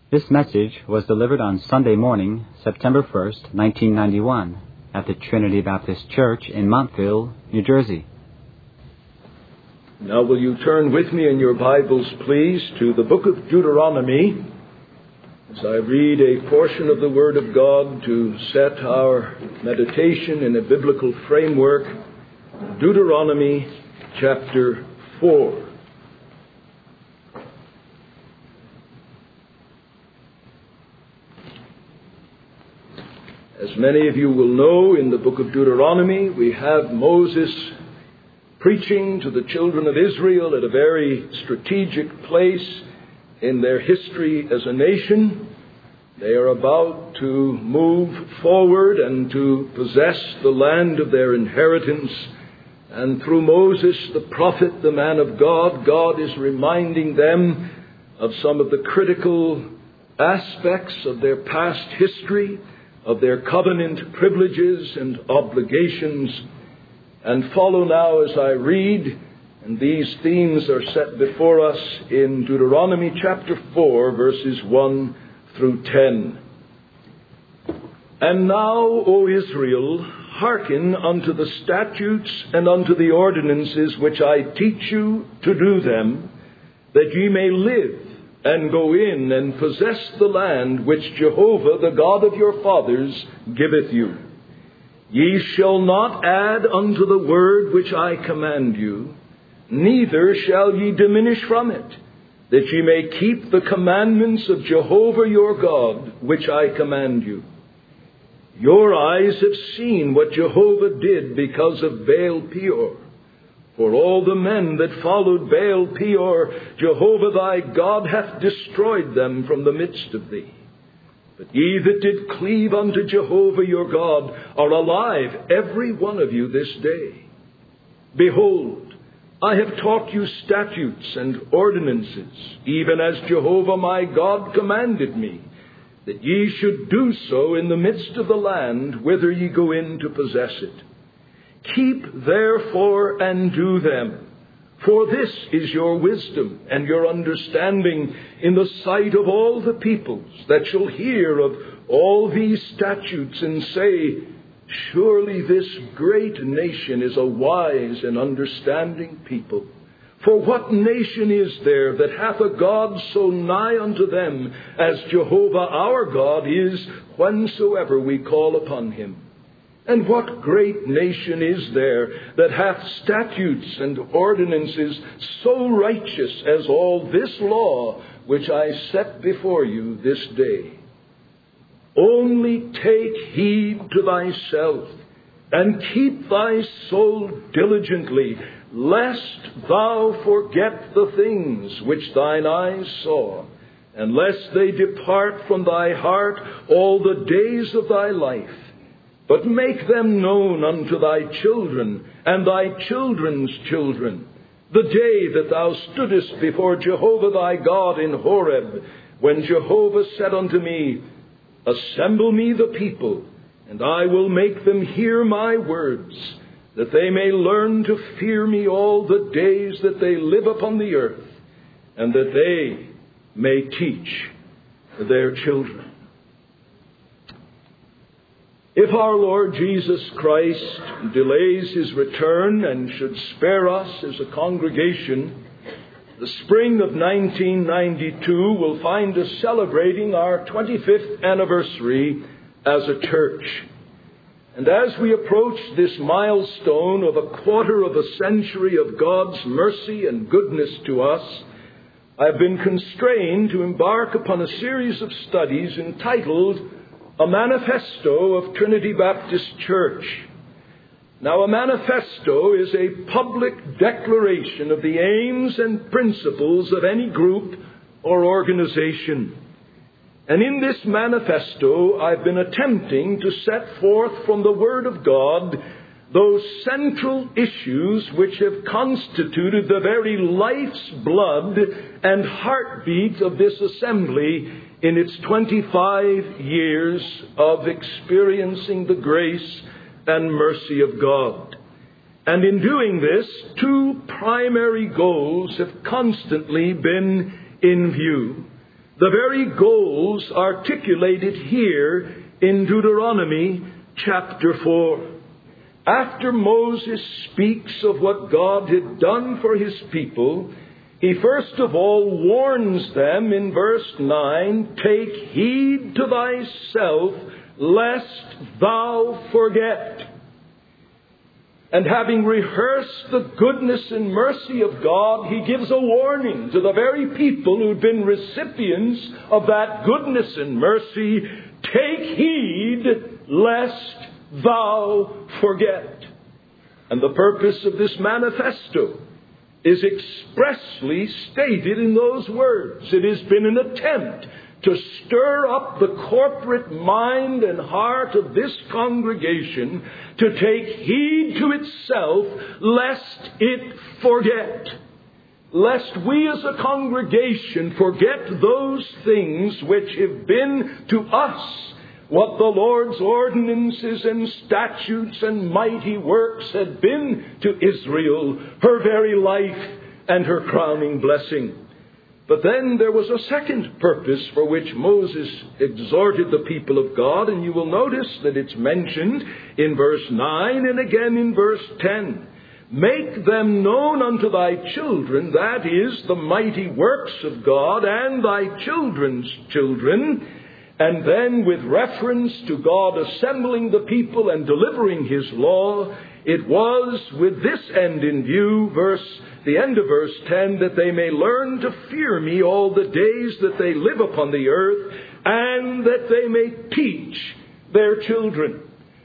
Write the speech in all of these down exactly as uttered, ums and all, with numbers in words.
This message was delivered on Sunday morning, September first, nineteen ninety-one, at the Trinity Baptist Church in Montville, New Jersey. Now will you turn with me in your Bibles, please, to the book of Deuteronomy, as I read a portion of the Word of God to set our meditation in a biblical framework. Deuteronomy chapter four. As many of you will know, in the book of Deuteronomy, we have Moses preaching to the children of Israel at a very strategic place in their history as a nation. They are about to move forward and to possess the land of their inheritance. And through Moses, the prophet, the man of God, God is reminding them of some of the critical aspects of their past history, of their covenant privileges and obligations. And follow now as I read, and these themes are set before us in Deuteronomy chapter four, verses one through ten. And now, O Israel, hearken unto the statutes and unto the ordinances which I teach you to do them, that ye may live and go in and possess the land which Jehovah, the God of your fathers, giveth you. Ye shall not add unto the word which I command you, neither shall ye diminish from it, that ye may keep the commandments of Jehovah your God, which I command you. Your eyes have seen what Jehovah did because of Baal Peor. For all the men that followed Baal Peor, Jehovah thy God hath destroyed them from the midst of thee. But ye that did cleave unto Jehovah your God are alive, every one of you, this day. Behold, I have taught you statutes and ordinances, even as Jehovah my God commanded me, that ye should do so in the midst of the land whither ye go in to possess it. Keep therefore and do them. For this is your wisdom and your understanding in the sight of all the peoples that shall hear of all these statutes and say, surely this great nation is a wise and understanding people. For what nation is there that hath a God so nigh unto them as Jehovah our God is whensoever we call upon him? And what great nation is there that hath statutes and ordinances so righteous as all this law which I set before you this day? Only take heed to thyself, and keep thy soul diligently, lest thou forget the things which thine eyes saw, and lest they depart from thy heart all the days of thy life. But make them known unto thy children and thy children's children, the day that thou stoodest before Jehovah thy God in Horeb, when Jehovah said unto me, assemble me the people, and I will make them hear my words, that they may learn to fear me all the days that they live upon the earth, and that they may teach their children. If our Lord Jesus Christ delays his return and should spare us as a congregation, the spring of nineteen ninety-two will find us celebrating our twenty-fifth anniversary as a church. And as we approach this milestone of a quarter of a century of God's mercy and goodness to us, I have been constrained to embark upon a series of studies entitled A Manifesto of Trinity Baptist Church. Now, a manifesto is a public declaration of the aims and principles of any group or organization. And in this manifesto, I've been attempting to set forth from the Word of God those central issues which have constituted the very life's blood and heartbeat of this assembly in its twenty-five years of experiencing the grace and mercy of God. And in doing this, two primary goals have constantly been in view. the very goals articulated here in Deuteronomy chapter four. After Moses speaks of what God had done for his people, he first of all warns them in verse nine, "Take heed to thyself, lest thou forget." And having rehearsed the goodness and mercy of God, he gives a warning to the very people who'd been recipients of that goodness and mercy, "Take heed, lest thou forget." And the purpose of this manifesto is expressly stated in those words. It has been an attempt to stir up the corporate mind and heart of this congregation to take heed to itself, lest it forget. Lest we as a congregation forget those things which have been to us what the Lord's ordinances and statutes and mighty works had been to Israel, her very life and her crowning blessing. But then there was a second purpose for which Moses exhorted the people of God, and you will notice that it's mentioned in verse nine and again in verse ten. "Make them known unto thy children," that is, the mighty works of God, "and thy children's children." And then with reference to God assembling the people and delivering his law, it was with this end in view, verse the end of verse ten, "that they may learn to fear me all the days that they live upon the earth, and that they may teach their children."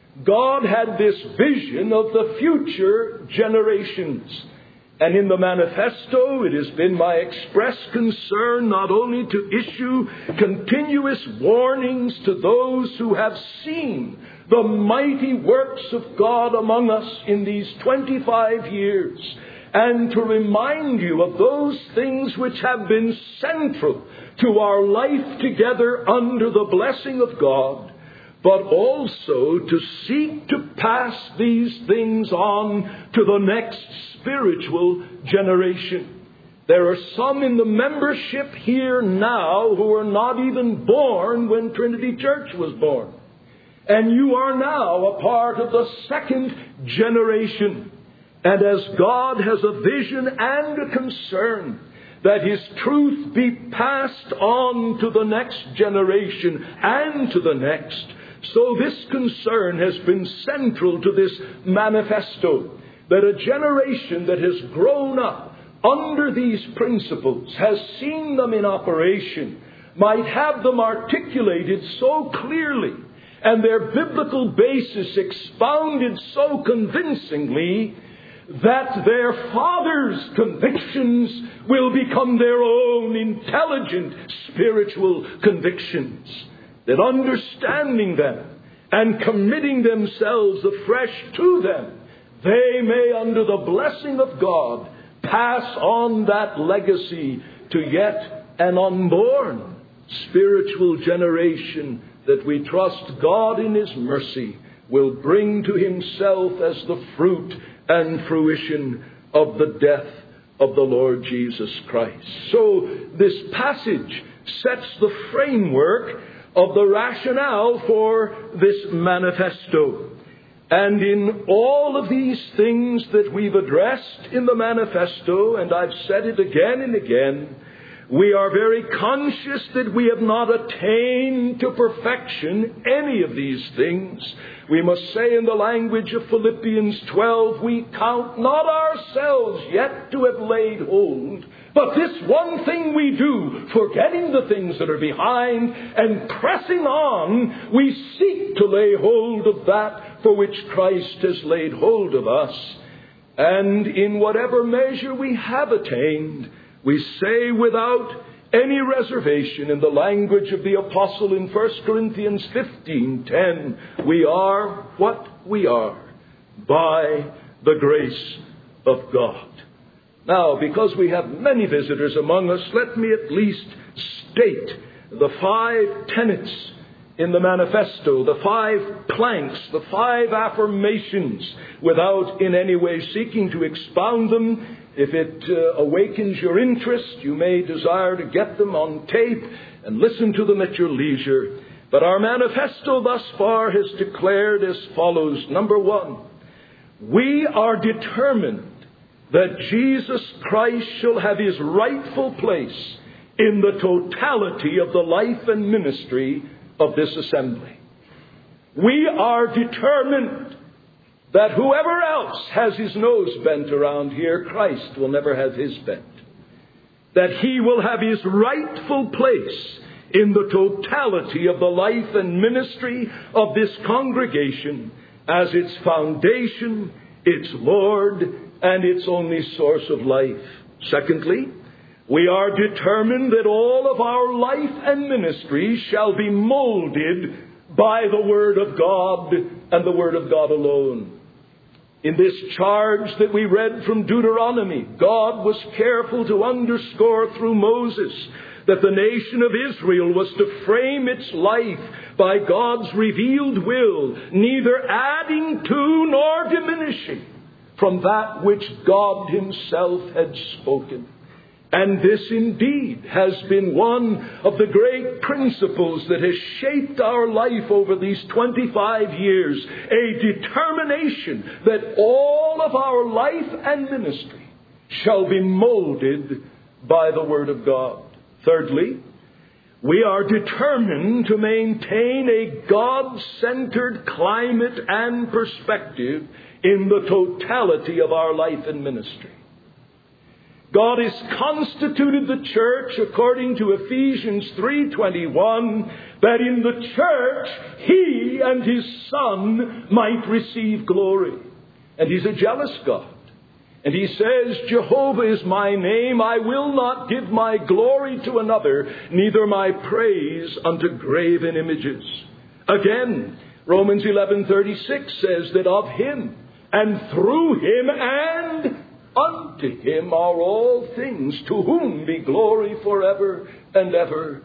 God had this vision of the future generations. And in the manifesto, it has been my express concern not only to issue continuous warnings to those who have seen the mighty works of God among us in these twenty-five years, and to remind you of those things which have been central to our life together under the blessing of God, but also to seek to pass these things on to the next spiritual generation. There are some in the membership here now who are not even born when Trinity Church was born. And you are now a part of the second generation. And as God has a vision and a concern that his truth be passed on to the next generation and to the next, so this concern has been central to this manifesto, that a generation that has grown up under these principles, has seen them in operation, might have them articulated so clearly and their biblical basis expounded so convincingly that their fathers' convictions will become their own intelligent spiritual convictions. That understanding them and committing themselves afresh to them, they may, under the blessing of God, pass on that legacy to yet an unborn spiritual generation that we trust God in his mercy will bring to himself as the fruit and fruition of the death of the Lord Jesus Christ. So this passage sets the framework of the rationale for this manifesto. And in all of these things that we've addressed in the manifesto, and I've said it again and again, we are very conscious that we have not attained to perfection any of these things. We must say in the language of Philippians twelve, we count not ourselves yet to have laid hold, but this one thing we do, forgetting the things that are behind and pressing on, we seek to lay hold of that for which Christ has laid hold of us. And in whatever measure we have attained, we say without any reservation in the language of the apostle in First Corinthians fifteen ten, we are what we are by the grace of God. Now, because we have many visitors among us, let me at least state the five tenets in the manifesto, the five planks, the five affirmations, without in any way seeking to expound them. If it uh, awakens your interest, you may desire to get them on tape and listen to them at your leisure. But our manifesto thus far has declared as follows. Number one, we are determined that Jesus Christ shall have his rightful place in the totality of the life and ministry of this assembly. We are determined that whoever else has his nose bent around here, Christ will never have his bent. That he will have his rightful place in the totality of the life and ministry of this congregation as its foundation, its Lord, and its only source of life. Secondly, we are determined that all of our life and ministry shall be molded by the Word of God and the Word of God alone. In this charge that we read from Deuteronomy, God was careful to underscore through Moses that the nation of Israel was to frame its life by God's revealed will, neither adding to nor diminishing from that which God himself had spoken. And this indeed has been one of the great principles that has shaped our life over these twenty-five years, a determination that all of our life and ministry shall be molded by the Word of God. Thirdly, we are determined to maintain a God-centered climate and perspective in the totality of our life and ministry. God has constituted the church, according to Ephesians three twenty-one, that in the church he and his Son might receive glory. And he's a jealous God. And he says, Jehovah is my name, I will not give my glory to another, neither my praise unto graven images. Again, Romans eleven thirty-six says that of him, and through him, and unto him are all things, to whom be glory forever and ever.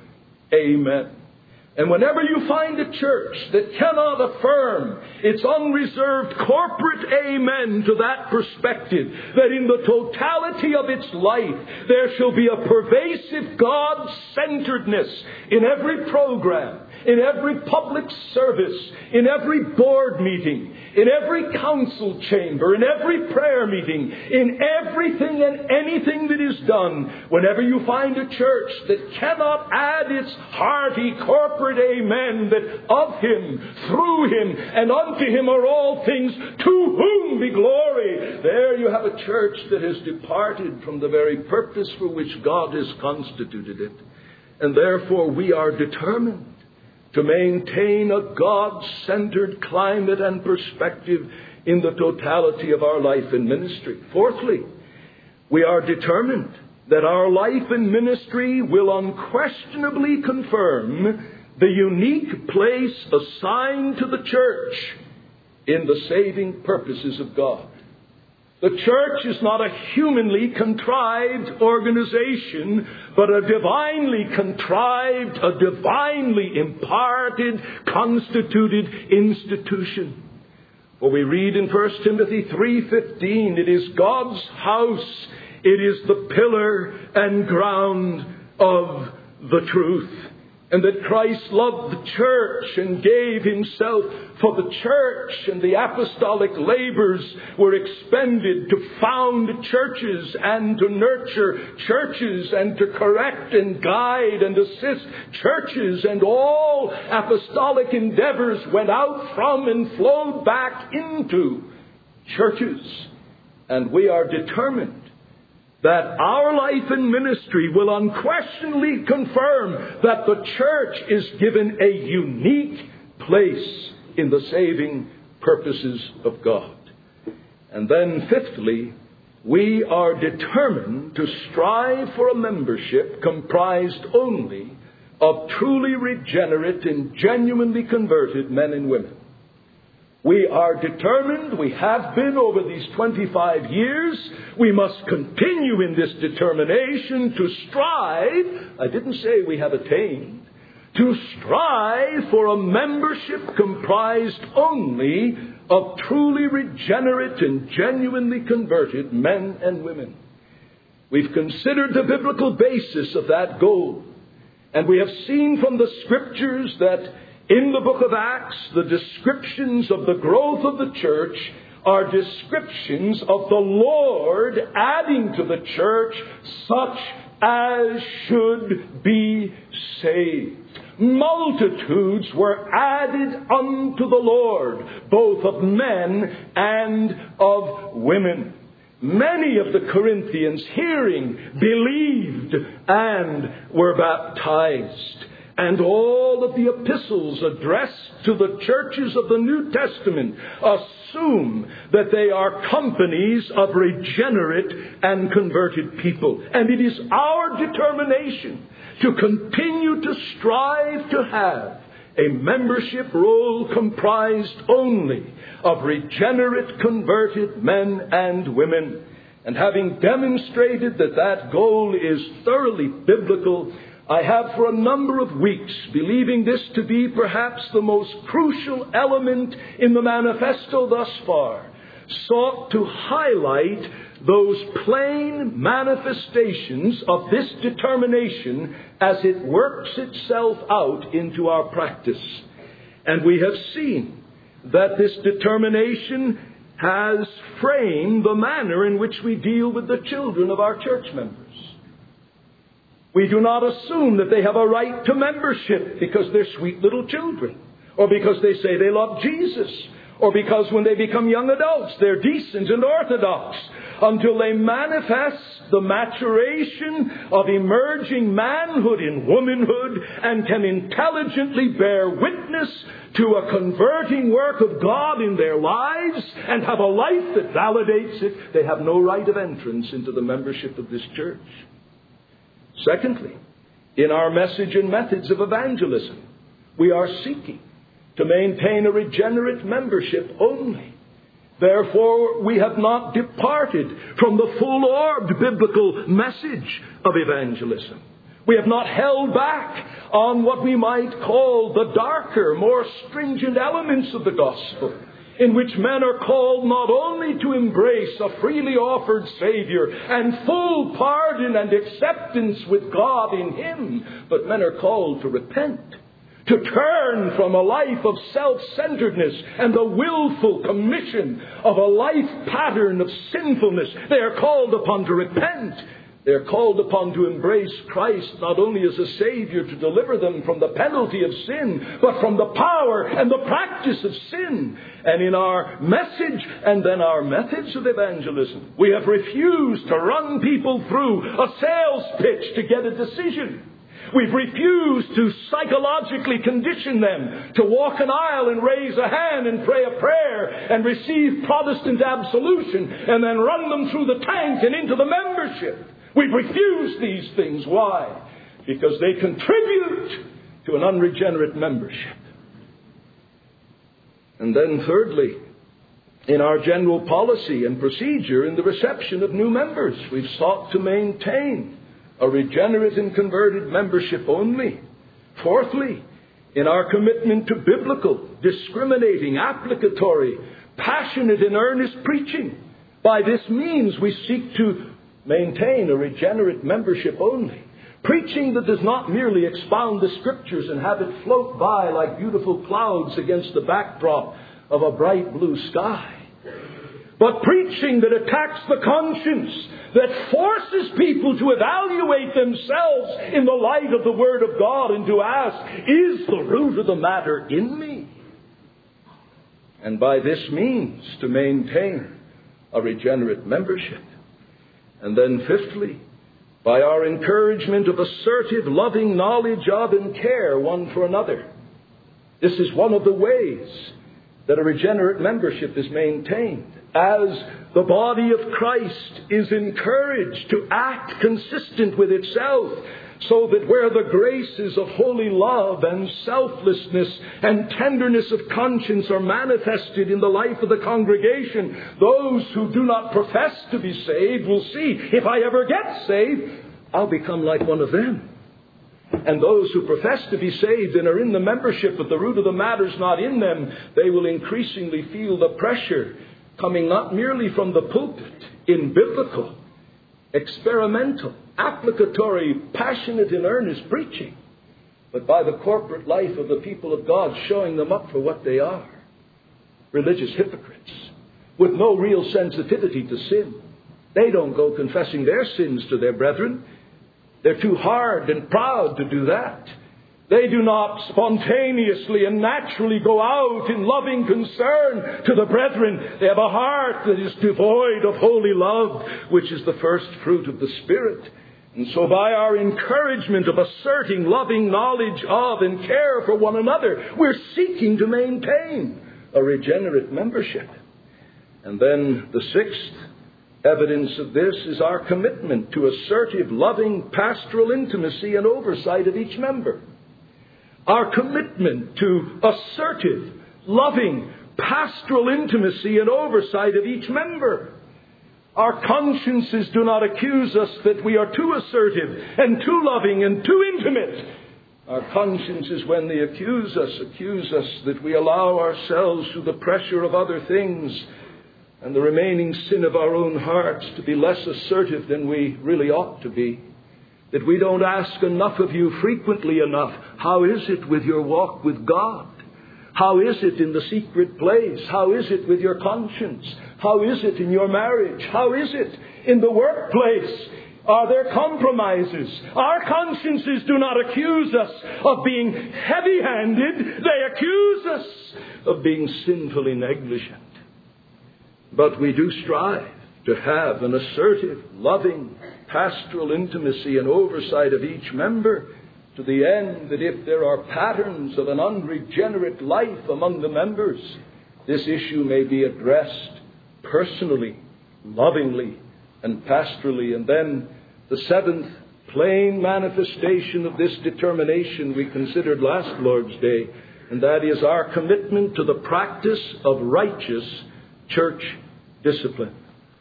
Amen. And whenever you find a church that cannot affirm its unreserved corporate amen to that perspective, that in the totality of its life there shall be a pervasive God-centeredness in every program, in every public service, in every board meeting, in every council chamber, in every prayer meeting, in everything and anything that is done, whenever you find a church that cannot add its hearty corporate amen, that of him, through him, and unto him are all things, to whom be glory, there you have a church that has departed from the very purpose for which God has constituted it. And therefore we are determined to maintain a God-centered climate and perspective in the totality of our life and ministry. Fourthly, we are determined that our life and ministry will unquestionably confirm the unique place assigned to the church in the saving purposes of God. The church is not a humanly contrived organization, but a divinely contrived, a divinely imparted, constituted institution. For we read in First Timothy three fifteen, it is God's house, it is the pillar and ground of the truth. And that Christ loved the church and gave himself for the church, and the apostolic labors were expended to found churches and to nurture churches and to correct and guide and assist churches, and all apostolic endeavors went out from and flowed back into churches. And we are determined that our life and ministry will unquestionably confirm that the church is given a unique place in the saving purposes of God. And then fifthly, we are determined to strive for a membership comprised only of truly regenerate and genuinely converted men and women. We are determined, we have been over these twenty-five years, we must continue in this determination to strive, I didn't say we have attained, to strive for a membership comprised only of truly regenerate and genuinely converted men and women. We've considered the biblical basis of that goal. And we have seen from the Scriptures that in the book of Acts, the descriptions of the growth of the church are descriptions of the Lord adding to the church such as should be saved. Multitudes were added unto the Lord, both of men and of women. Many of the Corinthians, hearing, believed and were baptized. And all of the epistles addressed to the churches of the New Testament assume that they are companies of regenerate and converted people. And it is our determination to continue to strive to have a membership roll comprised only of regenerate, converted men and women. And having demonstrated that that goal is thoroughly biblical, I have for a number of weeks, believing this to be perhaps the most crucial element in the manifesto thus far, sought to highlight those plain manifestations of this determination as it works itself out into our practice. And we have seen that this determination has framed the manner in which we deal with the children of our church members. We do not assume that they have a right to membership because they're sweet little children, or because they say they love Jesus, or because when they become young adults they're decent and orthodox, until they manifest the maturation of emerging manhood in womanhood and can intelligently bear witness to a converting work of God in their lives and have a life that validates it. They have no right of entrance into the membership of this church. Secondly, in our message and methods of evangelism, we are seeking to maintain a regenerate membership only. Therefore, we have not departed from the full-orbed biblical message of evangelism. We have not held back on what we might call the darker, more stringent elements of the gospel, in which men are called not only to embrace a freely offered Savior and full pardon and acceptance with God in Him, but men are called to repent, to turn from a life of self-centeredness and the willful commission of a life pattern of sinfulness. They are called upon to repent. They are called upon to embrace Christ not only as a Savior to deliver them from the penalty of sin, but from the power and the practice of sin. And in our message and then our methods of evangelism, we have refused to run people through a sales pitch to get a decision. We've refused to psychologically condition them to walk an aisle and raise a hand and pray a prayer and receive Protestant absolution and then run them through the tank and into the membership. We've refused these things. Why? Because they contribute to an unregenerate membership. And then thirdly, in our general policy and procedure in the reception of new members, we've sought to maintain a regenerate and converted membership only. Fourthly, in our commitment to biblical, discriminating, applicatory, passionate and earnest preaching. By this means we seek to maintain a regenerate membership only. Preaching that does not merely expound the Scriptures and have it float by like beautiful clouds against the backdrop of a bright blue sky, but preaching that attacks the conscience, that forces people to evaluate themselves in the light of the Word of God and to ask, is the root of the matter in me? And by this means to maintain a regenerate membership. And then fifthly, by our encouragement of assertive, loving knowledge of and care one for another. This is one of the ways that a regenerate membership is maintained, as the body of Christ is encouraged to act consistent with itself, so that where the graces of holy love and selflessness and tenderness of conscience are manifested in the life of the congregation, those who do not profess to be saved will see, if I ever get saved, I'll become like one of them. And those who profess to be saved and are in the membership, but the root of the matter is not in them, they will increasingly feel the pressure coming not merely from the pulpit in biblical, experimental, applicatory, passionate and earnest preaching, but by the corporate life of the people of God showing them up for what they are. Religious hypocrites with no real sensitivity to sin. They don't go confessing their sins to their brethren. They're too hard and proud to do that. They do not spontaneously and naturally go out in loving concern to the brethren. They have a heart that is devoid of holy love, which is the first fruit of the Spirit. And so by our encouragement of asserting loving knowledge of and care for one another, we're seeking to maintain a regenerate membership. And then the sixth evidence of this is our commitment to assertive, loving, pastoral intimacy and oversight of each member. Our commitment to assertive, loving, pastoral intimacy and oversight of each member. Our consciences do not accuse us that we are too assertive and too loving and too intimate. Our consciences, when they accuse us, accuse us that we allow ourselves through the pressure of other things and the remaining sin of our own hearts to be less assertive than we really ought to be. That we don't ask enough of you frequently enough. How is it with your walk with God? How is it in the secret place? How is it with your conscience? How is it in your marriage? How is it in the workplace? Are there compromises? Our consciences do not accuse us of being heavy-handed. They accuse us of being sinfully negligent. But we do strive to have an assertive, loving, pastoral intimacy and oversight of each member, to the end that if there are patterns of an unregenerate life among the members, this issue may be addressed personally, lovingly, and pastorally. And then the seventh plain manifestation of this determination we considered last Lord's Day, and that is our commitment to the practice of righteous church discipline.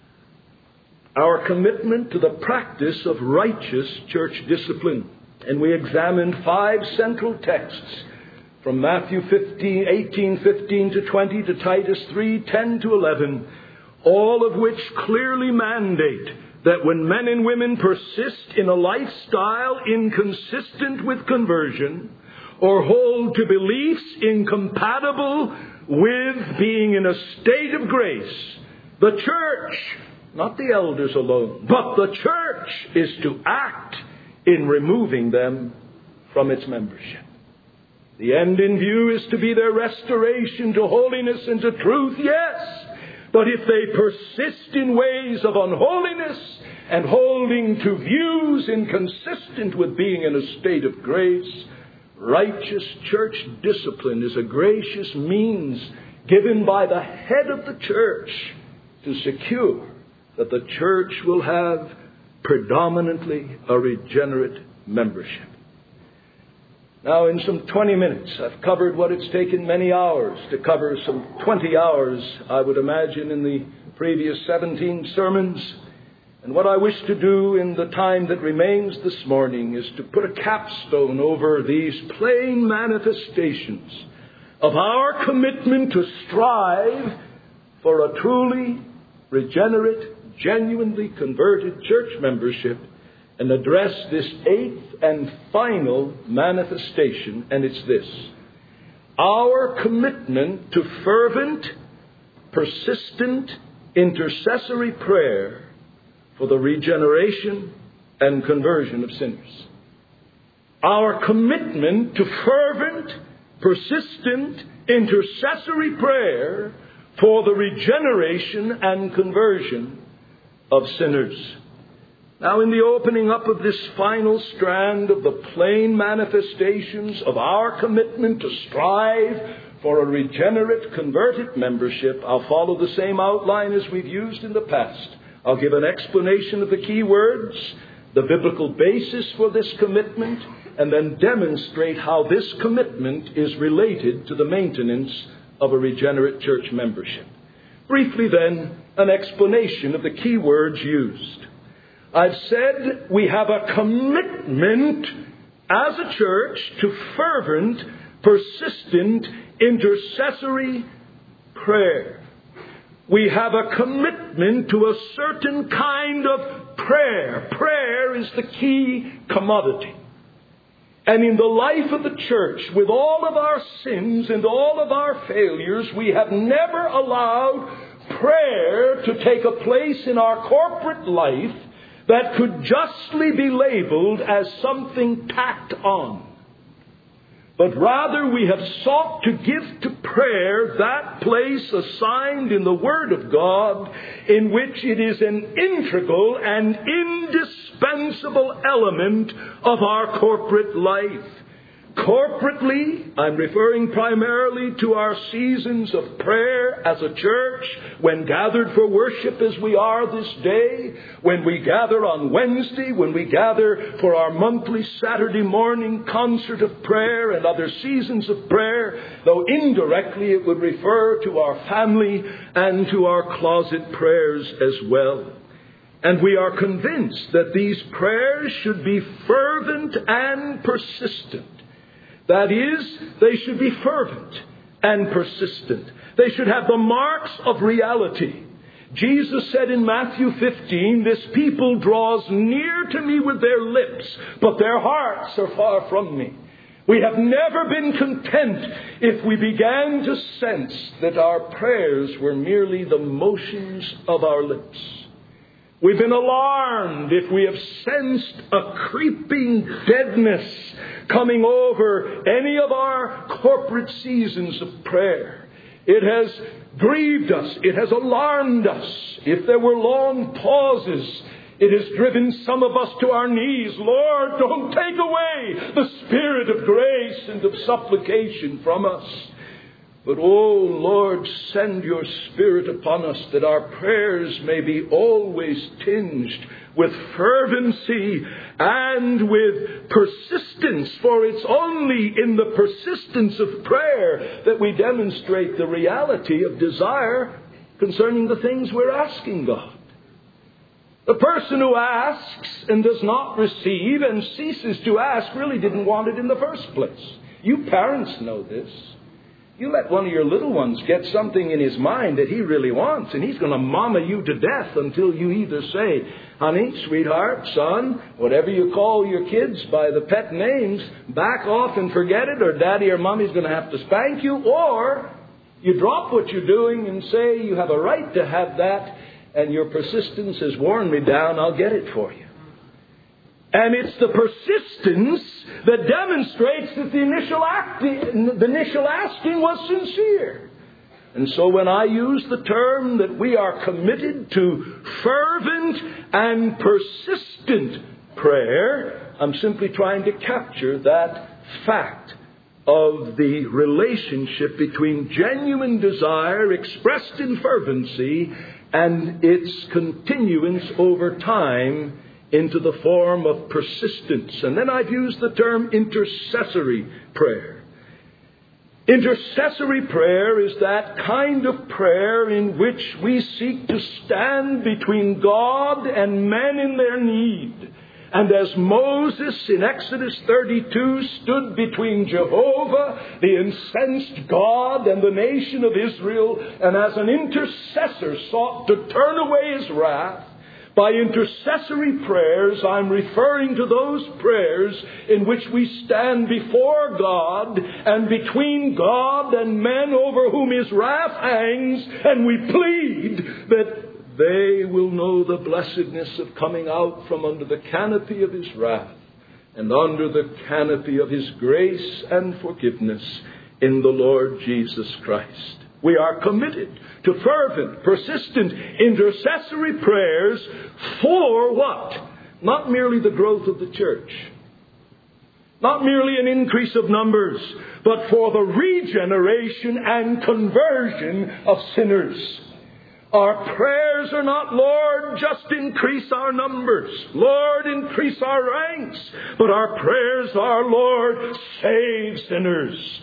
Our commitment to the practice of righteous church discipline. And we examined five central texts from Matthew fifteen, eighteen, fifteen to twenty to Titus three, ten to eleven, all of which clearly mandate that when men and women persist in a lifestyle inconsistent with conversion or hold to beliefs incompatible with being in a state of grace, the church, not the elders alone, but the church is to act in removing them from its membership. The end in view is to be their restoration to holiness and to truth, yes. But if they persist in ways of unholiness and holding to views inconsistent with being in a state of grace, righteous church discipline is a gracious means given by the head of the church to secure that the church will have predominantly a regenerate membership. Now, in some twenty minutes, I've covered what it's taken many hours to cover, some twenty hours, I would imagine, in the previous seventeen sermons. And what I wish to do in the time that remains this morning is to put a capstone over these plain manifestations of our commitment to strive for a truly regenerate, genuinely converted church membership, and address this eighth and final manifestation, and it's this: our commitment to fervent, persistent, intercessory prayer for the regeneration and conversion of sinners. Our commitment to fervent, persistent, intercessory prayer for the regeneration and conversion of sinners. Now, in the opening up of this final strand of the plain manifestations of our commitment to strive for a regenerate, converted membership, I'll follow the same outline as we've used in the past. I'll give an explanation of the key words, the biblical basis for this commitment, and then demonstrate how this commitment is related to the maintenance of a regenerate church membership. Briefly then, an explanation of the key words used. I've said we have a commitment as a church to fervent, persistent, intercessory prayer. We have a commitment to a certain kind of prayer. Prayer is the key commodity. And in the life of the church, with all of our sins and all of our failures, we have never allowed prayer to take a place in our corporate life that could justly be labeled as something tacked on. But rather we have sought to give to prayer that place assigned in the Word of God in which it is an integral and indispensable element of our corporate life. Corporately, I'm referring primarily to our seasons of prayer as a church, when gathered for worship as we are this day, when we gather on Wednesday, when we gather for our monthly Saturday morning concert of prayer and other seasons of prayer, though indirectly it would refer to our family and to our closet prayers as well. And we are convinced that these prayers should be fervent and persistent. That is, they should be fervent and persistent. They should have the marks of reality. Jesus said in Matthew fifteen, "This people draws near to me with their lips, but their hearts are far from me." We have never been content if we began to sense that our prayers were merely the motions of our lips. We've been alarmed if we have sensed a creeping deadness coming over any of our corporate seasons of prayer. It has grieved us. It has alarmed us. If there were long pauses, it has driven some of us to our knees. Lord, don't take away the spirit of grace and of supplication from us. But, oh, Lord, send your Spirit upon us that our prayers may be always tinged with fervency and with persistence. For it's only in the persistence of prayer that we demonstrate the reality of desire concerning the things we're asking God. The person who asks and does not receive and ceases to ask really didn't want it in the first place. You parents know this. You let one of your little ones get something in his mind that he really wants, and he's going to mama you to death until you either say, "Honey, sweetheart, son," whatever you call your kids by the pet names, back off and forget it, or daddy or mommy's going to have to spank you, or you drop what you're doing and say, "You have a right to have that, and your persistence has worn me down, I'll get it for you." And it's the persistence that demonstrates that the initial acting, the initial asking was sincere. And so when I use the term that we are committed to fervent and persistent prayer, I'm simply trying to capture that fact of the relationship between genuine desire expressed in fervency and its continuance over time into the form of persistence. And then I've used the term intercessory prayer. Intercessory prayer is that kind of prayer in which we seek to stand between God and men in their need. And as Moses in Exodus thirty-two stood between Jehovah, the incensed God, and the nation of Israel, and as an intercessor sought to turn away his wrath, by intercessory prayers, I'm referring to those prayers in which we stand before God and between God and men over whom his wrath hangs, and we plead that they will know the blessedness of coming out from under the canopy of his wrath and under the canopy of his grace and forgiveness in the Lord Jesus Christ. We are committed to fervent, persistent, intercessory prayers for what? Not merely the growth of the church, not merely an increase of numbers, but for the regeneration and conversion of sinners. Our prayers are not, "Lord, just increase our numbers. Lord, increase our ranks." But our prayers are, "Lord, save sinners.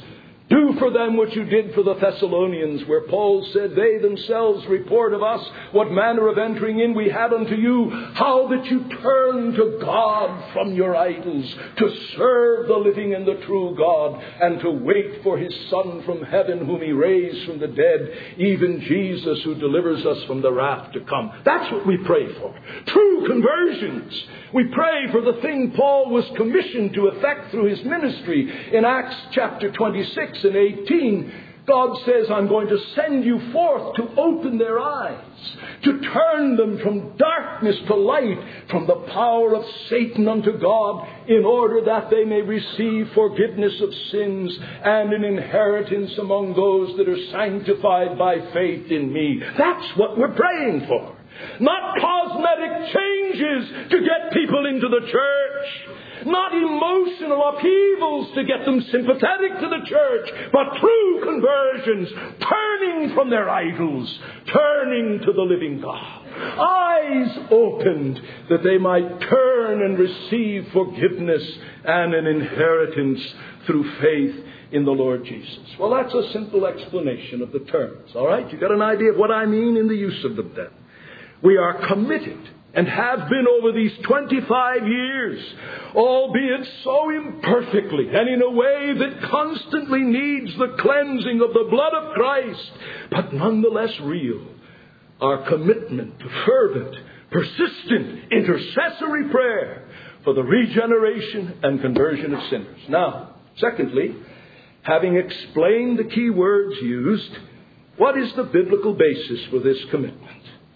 Do for them what you did for the Thessalonians, where Paul said, they themselves report of us what manner of entering in we had unto you, how that you turned to God from your idols, to serve the living and the true God, and to wait for his Son from heaven, whom he raised from the dead, even Jesus, who delivers us from the wrath to come. That's what we pray for. True conversions. We pray for the thing Paul was commissioned to effect through his ministry. In Acts chapter twenty-six and eighteen, God says, I'm going to send you forth to open their eyes, to turn them from darkness to light, from the power of Satan unto God, in order that they may receive forgiveness of sins and an inheritance among those that are sanctified by faith in me. That's what we're praying for. Not cosmetic changes to get people into the church. Not emotional upheavals to get them sympathetic to the church, but true conversions, turning from their idols, turning to the living God. Eyes opened that they might turn and receive forgiveness and an inheritance through faith in the Lord Jesus. Well, that's a simple explanation of the terms. All right? You got an idea of what I mean in the use of them then. We are committed, and have been over these twenty-five years, albeit so imperfectly and in a way that constantly needs the cleansing of the blood of Christ, but nonetheless real, our commitment to fervent, persistent, intercessory prayer for the regeneration and conversion of sinners. Now, secondly, having explained the key words used, what is the biblical basis for this commitment?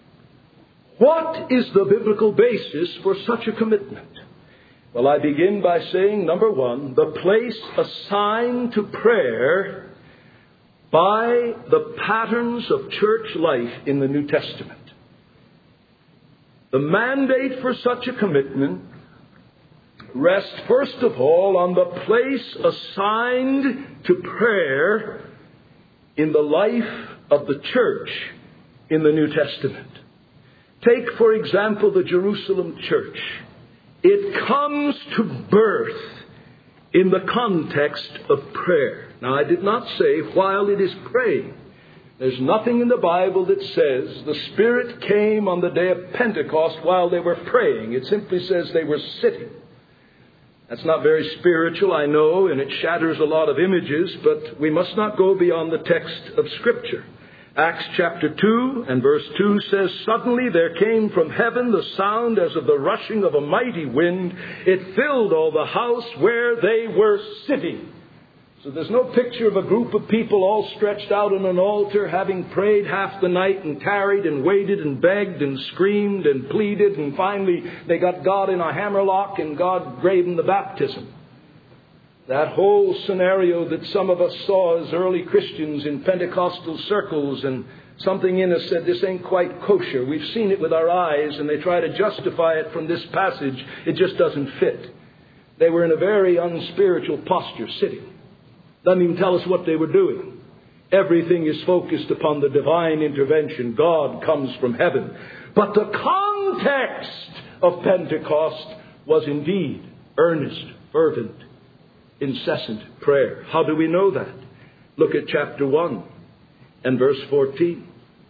What is the biblical basis for such a commitment? Well, I begin by saying, number one, the place assigned to prayer by the patterns of church life in the New Testament. The mandate for such a commitment rests first of all on the place assigned to prayer in the life of the church in the New Testament. Take, for example, the Jerusalem church. It comes to birth in the context of prayer. Now, I did not say while it is praying. There's nothing in the Bible that says the Spirit came on the day of Pentecost while they were praying. It simply says they were sitting. That's not very spiritual, I know, and it shatters a lot of images, but we must not go beyond the text of Scripture. Acts chapter two and verse two says, suddenly there came from heaven the sound as of the rushing of a mighty wind. It filled all the house where they were sitting. So there's no picture of a group of people all stretched out on an altar, having prayed half the night and tarried and waited and begged and screamed and pleaded, and finally they got God in a hammerlock and God gave them the baptism. That whole scenario that some of us saw as early Christians in Pentecostal circles, and something in us said, this ain't quite kosher. We've seen it with our eyes, and they try to justify it from this passage. It just doesn't fit. They were in a very unspiritual posture, sitting. Doesn't even tell us what they were doing. Everything is focused upon the divine intervention. God comes from heaven. But the context of Pentecost was indeed earnest, fervent, incessant prayer. How do we know that? Look at chapter one and verse fourteen.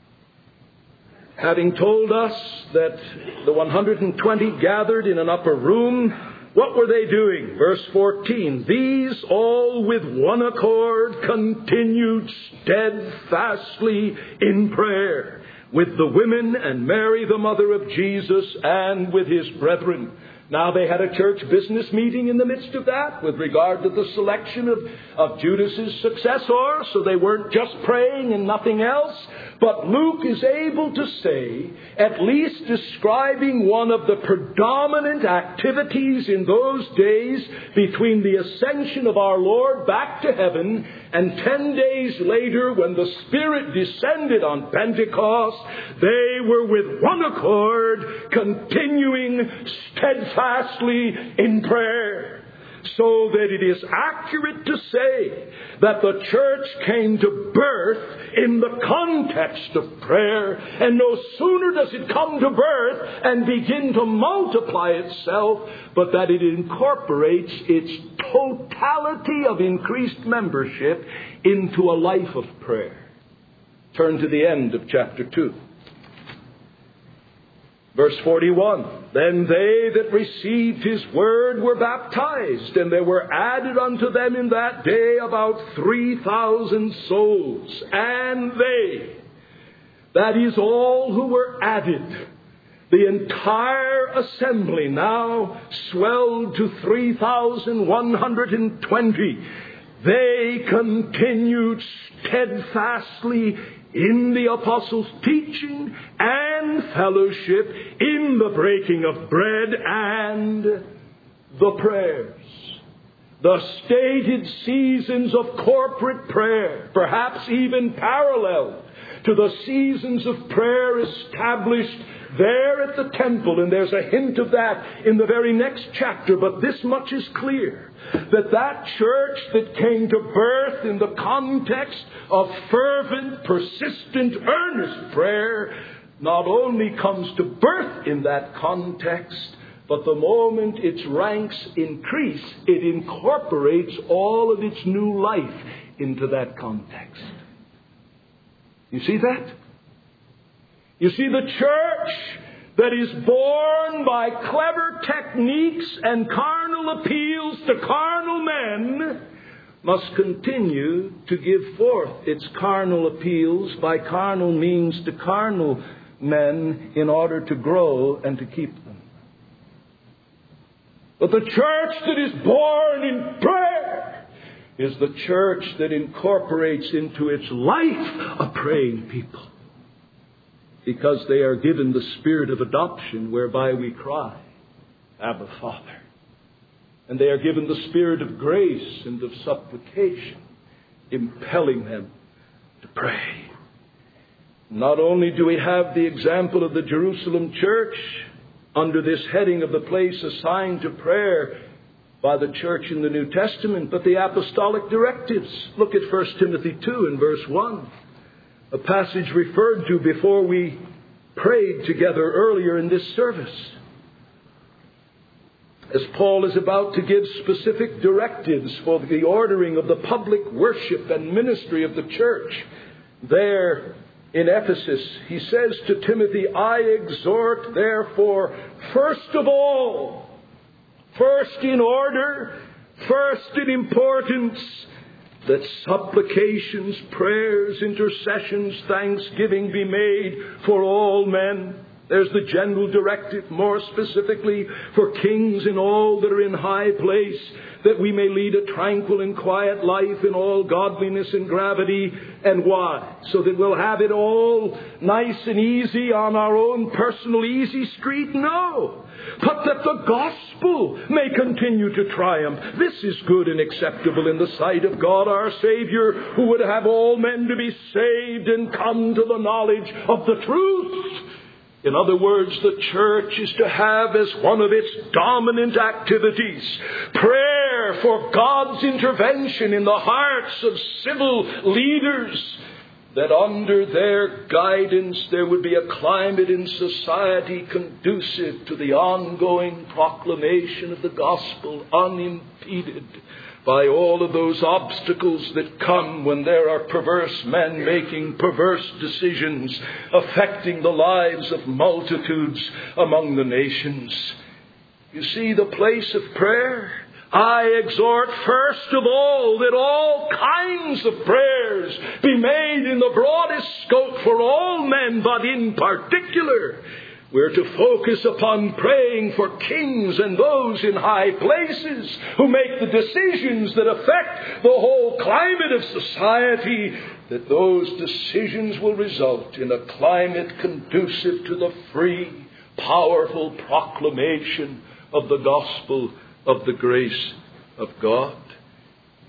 Having told us that the one hundred twenty gathered in an upper room, what were they doing? Verse fourteen. These all with one accord continued steadfastly in prayer with the women and Mary the mother of Jesus and with his brethren. Now, they had a church business meeting in the midst of that with regard to the selection of, of Judas's successor, so they weren't just praying and nothing else. But Luke is able to say, at least describing one of the predominant activities in those days between the ascension of our Lord back to heaven and ten days later when the Spirit descended on Pentecost, they were with one accord continuing steadfastly in prayer. so that it is accurate to say that the church came to birth in the context of prayer, and no sooner does it come to birth and begin to multiply itself, but that it incorporates its totality of increased membership into a life of prayer. Turn to the end of chapter two. Verse forty-one, then they that received his word were baptized, and there were added unto them in that day about three thousand souls. And they, that is all who were added, the entire assembly now swelled to three thousand one hundred twenty. They continued steadfastly in the apostles' teaching and fellowship, in the breaking of bread and the prayers. The stated seasons of corporate prayer, perhaps even paralleled to the seasons of prayer established there at the temple, and there's a hint of that in the very next chapter, but this much is clear, that that church that came to birth in the context of fervent, persistent, earnest prayer, not only comes to birth in that context, but the moment its ranks increase, it incorporates all of its new life into that context. You see that? You see, the church that is born by clever techniques and carnal appeals to carnal men must continue to give forth its carnal appeals by carnal means to carnal men in order to grow and to keep them. But the church that is born in prayer is the church that incorporates into its life a praying people, because they are given the spirit of adoption whereby we cry, Abba, Father. And they are given the spirit of grace and of supplication, impelling them to pray. Not only do we have the example of the Jerusalem church under this heading of the place assigned to prayer by the church in the New Testament, but the apostolic directives. Look at First Timothy two and verse one. A passage referred to before we prayed together earlier in this service. As Paul is about to give specific directives for the ordering of the public worship and ministry of the church there in Ephesus, he says to Timothy, I exhort therefore, first of all, first in order, first in importance, that supplications, prayers, intercessions, thanksgiving be made for all men. There's the general directive, more specifically for kings and all that are in high place, that we may lead a tranquil and quiet life in all godliness and gravity. And why? So that we'll have it all nice and easy on our own personal easy street? No. But that the gospel may continue to triumph. This is good and acceptable in the sight of God our Savior, who would have all men to be saved and come to the knowledge of the truth. In other words, the church is to have as one of its dominant activities prayer for God's intervention in the hearts of civil leaders, that under their guidance there would be a climate in society conducive to the ongoing proclamation of the gospel, unimpeded by all of those obstacles that come when there are perverse men making perverse decisions, affecting the lives of multitudes among the nations. You see, the place of prayer, I exhort first of all that all kinds of prayers be made in the broadest scope for all men, but in particular, we're to focus upon praying for kings and those in high places who make the decisions that affect the whole climate of society, that those decisions will result in a climate conducive to the free, powerful proclamation of the gospel of the grace of God.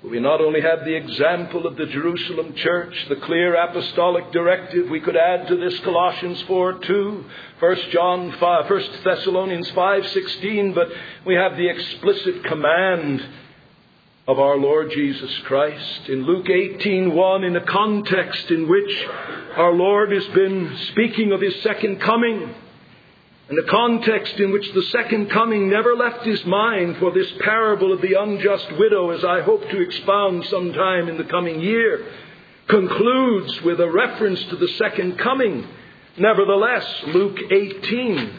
We not only have the example of the Jerusalem church, the clear apostolic directive, we could add to this Colossians four two, First John five, First Thessalonians five sixteen, but we have the explicit command of our Lord Jesus Christ in Luke eighteen one, in a context in which our Lord has been speaking of His second coming. In a context in which the second coming never left His mind, for this parable of the unjust widow, as I hope to expound sometime in the coming year, concludes with a reference to the second coming. Nevertheless, Luke eighteen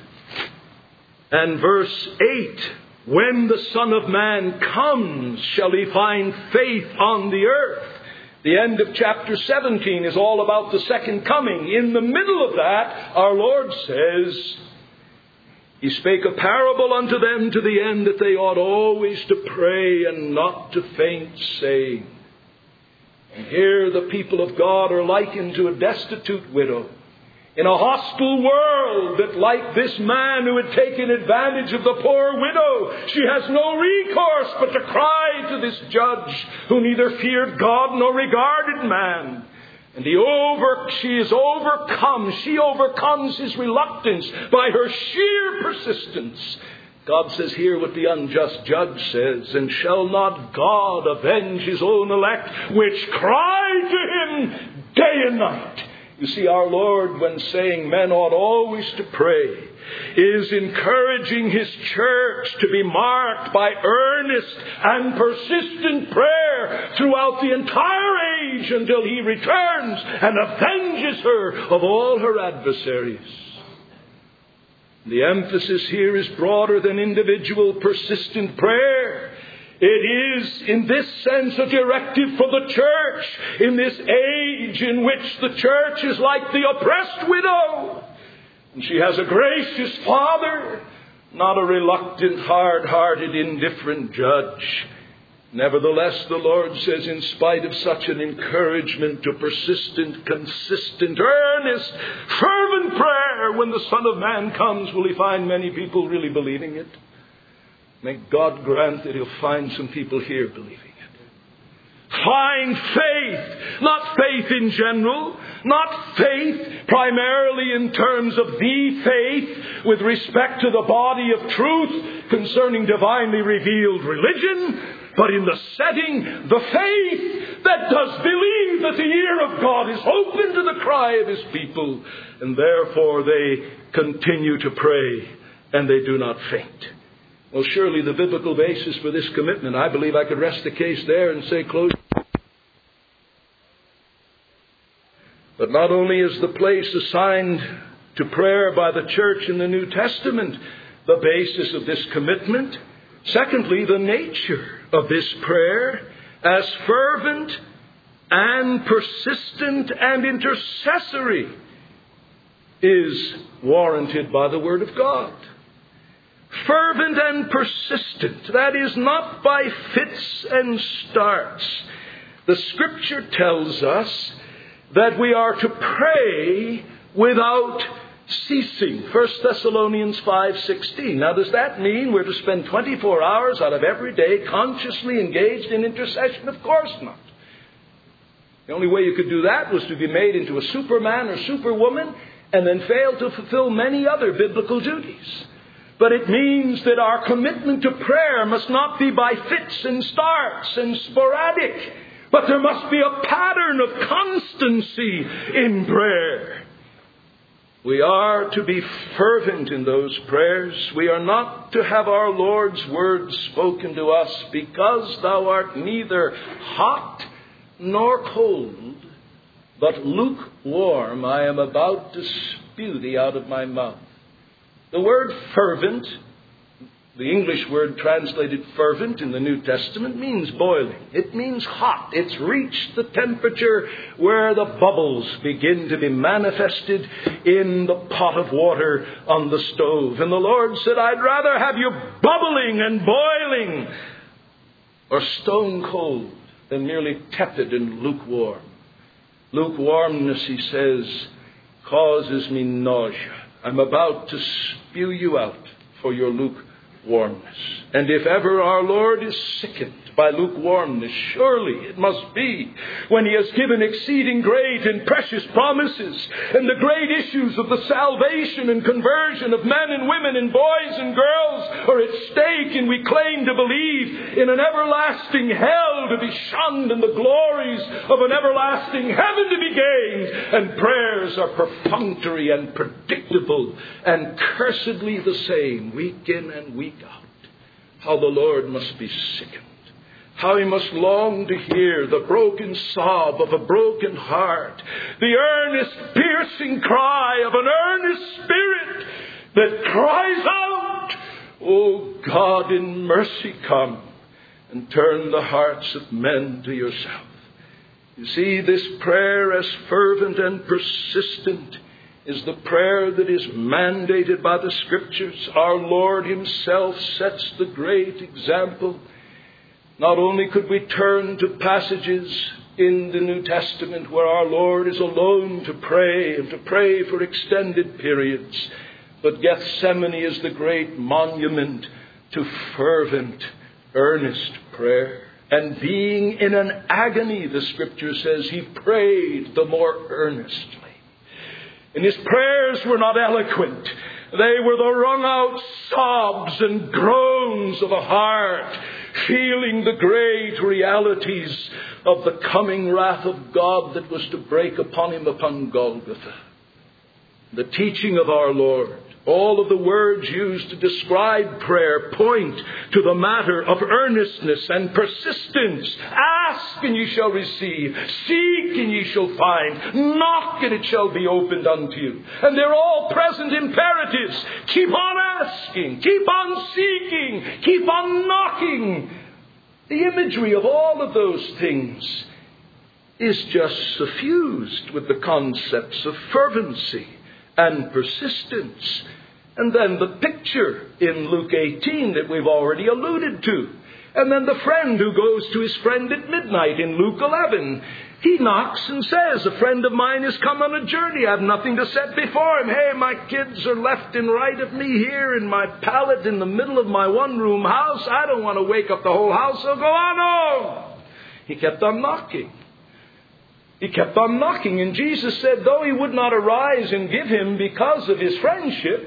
and verse eight, when the Son of Man comes, shall He find faith on the earth? The end of chapter seventeen is all about the second coming. In the middle of that, our Lord says, He spake a parable unto them to the end that they ought always to pray and not to faint, saying. And here the people of God are likened to a destitute widow in a hostile world that, like this man who had taken advantage of the poor widow, she has no recourse but to cry to this judge who neither feared God nor regarded man. And he over, she is overcome. She overcomes his reluctance by her sheer persistence. God says, hear what the unjust judge says. And shall not God avenge His own elect, which cry to Him day and night? You see, our Lord, when saying men ought always to pray, is encouraging His church to be marked by earnest and persistent prayer throughout the entire age until He returns and avenges her of all her adversaries. The emphasis here is broader than individual persistent prayer. It is, in this sense, a directive for the church in this age in which the church is like the oppressed widow. And she has a gracious Father, not a reluctant, hard-hearted, indifferent judge. Nevertheless, the Lord says, in spite of such an encouragement to persistent, consistent, earnest, fervent prayer, when the Son of Man comes, will He find many people really believing it? May God grant that He'll find some people here believing it. Find faith, not faith in general, not faith primarily in terms of the faith with respect to the body of truth concerning divinely revealed religion, but in the setting, the faith that does believe that the ear of God is open to the cry of His people, and therefore they continue to pray and they do not faint. Well, surely the biblical basis for this commitment, I believe I could rest the case there and say close. But not only is the place assigned to prayer by the church in the New Testament the basis of this commitment, secondly, the nature of this prayer as fervent and persistent and intercessory is warranted by the Word of God. Fervent and persistent, that is, not by fits and starts. The Scripture tells us that we are to pray without ceasing. First Thessalonians five sixteen. Now, does that mean we're to spend twenty-four hours out of every day consciously engaged in intercession? Of course not. The only way you could do that was to be made into a superman or superwoman and then fail to fulfill many other biblical duties. But it means that our commitment to prayer must not be by fits and starts and sporadic, but there must be a pattern of constancy in prayer. We are to be fervent in those prayers. We are not to have our Lord's words spoken to us, because thou art neither hot nor cold, but lukewarm, I am about to spew thee out of my mouth. The word fervent, the English word translated fervent in the New Testament, means boiling. It means hot. It's reached the temperature where the bubbles begin to be manifested in the pot of water on the stove. And the Lord said, I'd rather have you bubbling and boiling or stone cold than merely tepid and lukewarm. Lukewarmness, He says, causes me nausea. I'm about to spew you out for your lukewarmness. And if ever our Lord is sickened by lukewarmness, surely it must be when He has given exceeding great and precious promises, and the great issues of the salvation and conversion of men and women and boys and girls are at stake, and we claim to believe in an everlasting hell to be shunned and the glories of an everlasting heaven to be gained, and prayers are perfunctory and predictable and cursedly the same week in and week out. How the Lord must be sickened. How He must long to hear the broken sob of a broken heart, the earnest, piercing cry of an earnest spirit that cries out, "O God, in mercy come and turn the hearts of men to yourself." You see, this prayer, as fervent and persistent, is the prayer that is mandated by the Scriptures. Our Lord Himself sets the great example. Not only could we turn to passages in the New Testament where our Lord is alone to pray and to pray for extended periods, but Gethsemane is the great monument to fervent, earnest prayer. And being in an agony, the Scripture says, He prayed the more earnestly. And His prayers were not eloquent. They were the wrung-out sobs and groans of a heart feeling the great realities of the coming wrath of God that was to break upon Him upon Golgotha. The teaching of our Lord, all of the words used to describe prayer point to the matter of earnestness and persistence. Ask and ye shall receive. Seek and ye shall find. Knock and it shall be opened unto you. And they're all present imperatives. Keep on asking. Keep on seeking. Keep on knocking. The imagery of all of those things is just suffused with the concepts of fervency and persistence. And then the picture in Luke eighteen that we've already alluded to. And then the friend who goes to his friend at midnight in Luke eleven. He knocks and says, "A friend of mine has come on a journey. I have nothing to set before him. Hey, my kids are left and right of me here in my pallet in the middle of my one-room house. I don't want to wake up the whole house, so go on home." He kept on knocking. He kept on knocking, and Jesus said, though He would not arise and give him because of his friendship,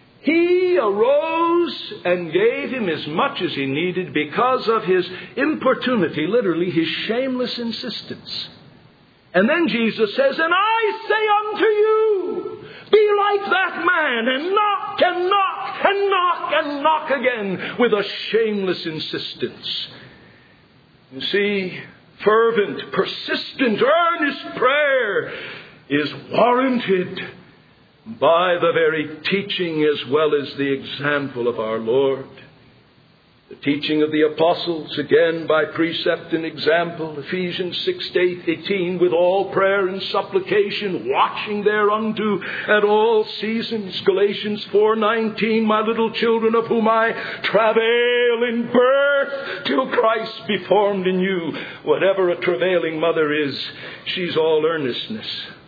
He arose and gave him as much as he needed because of his importunity, literally his shameless insistence. And then Jesus says, "And I say unto you, be like that man, and knock and knock and knock and knock again," with a shameless insistence. You see, fervent, persistent, earnest prayer is warranted by the very teaching as well as the example of our Lord. The teaching of the apostles, again by precept and example, Ephesians six eighteen, with all prayer and supplication, watching thereunto at all seasons. Galatians four nineteen, my little children, of whom I travail in birth till Christ be formed in you. Whatever a travailing mother is, she's all earnestness.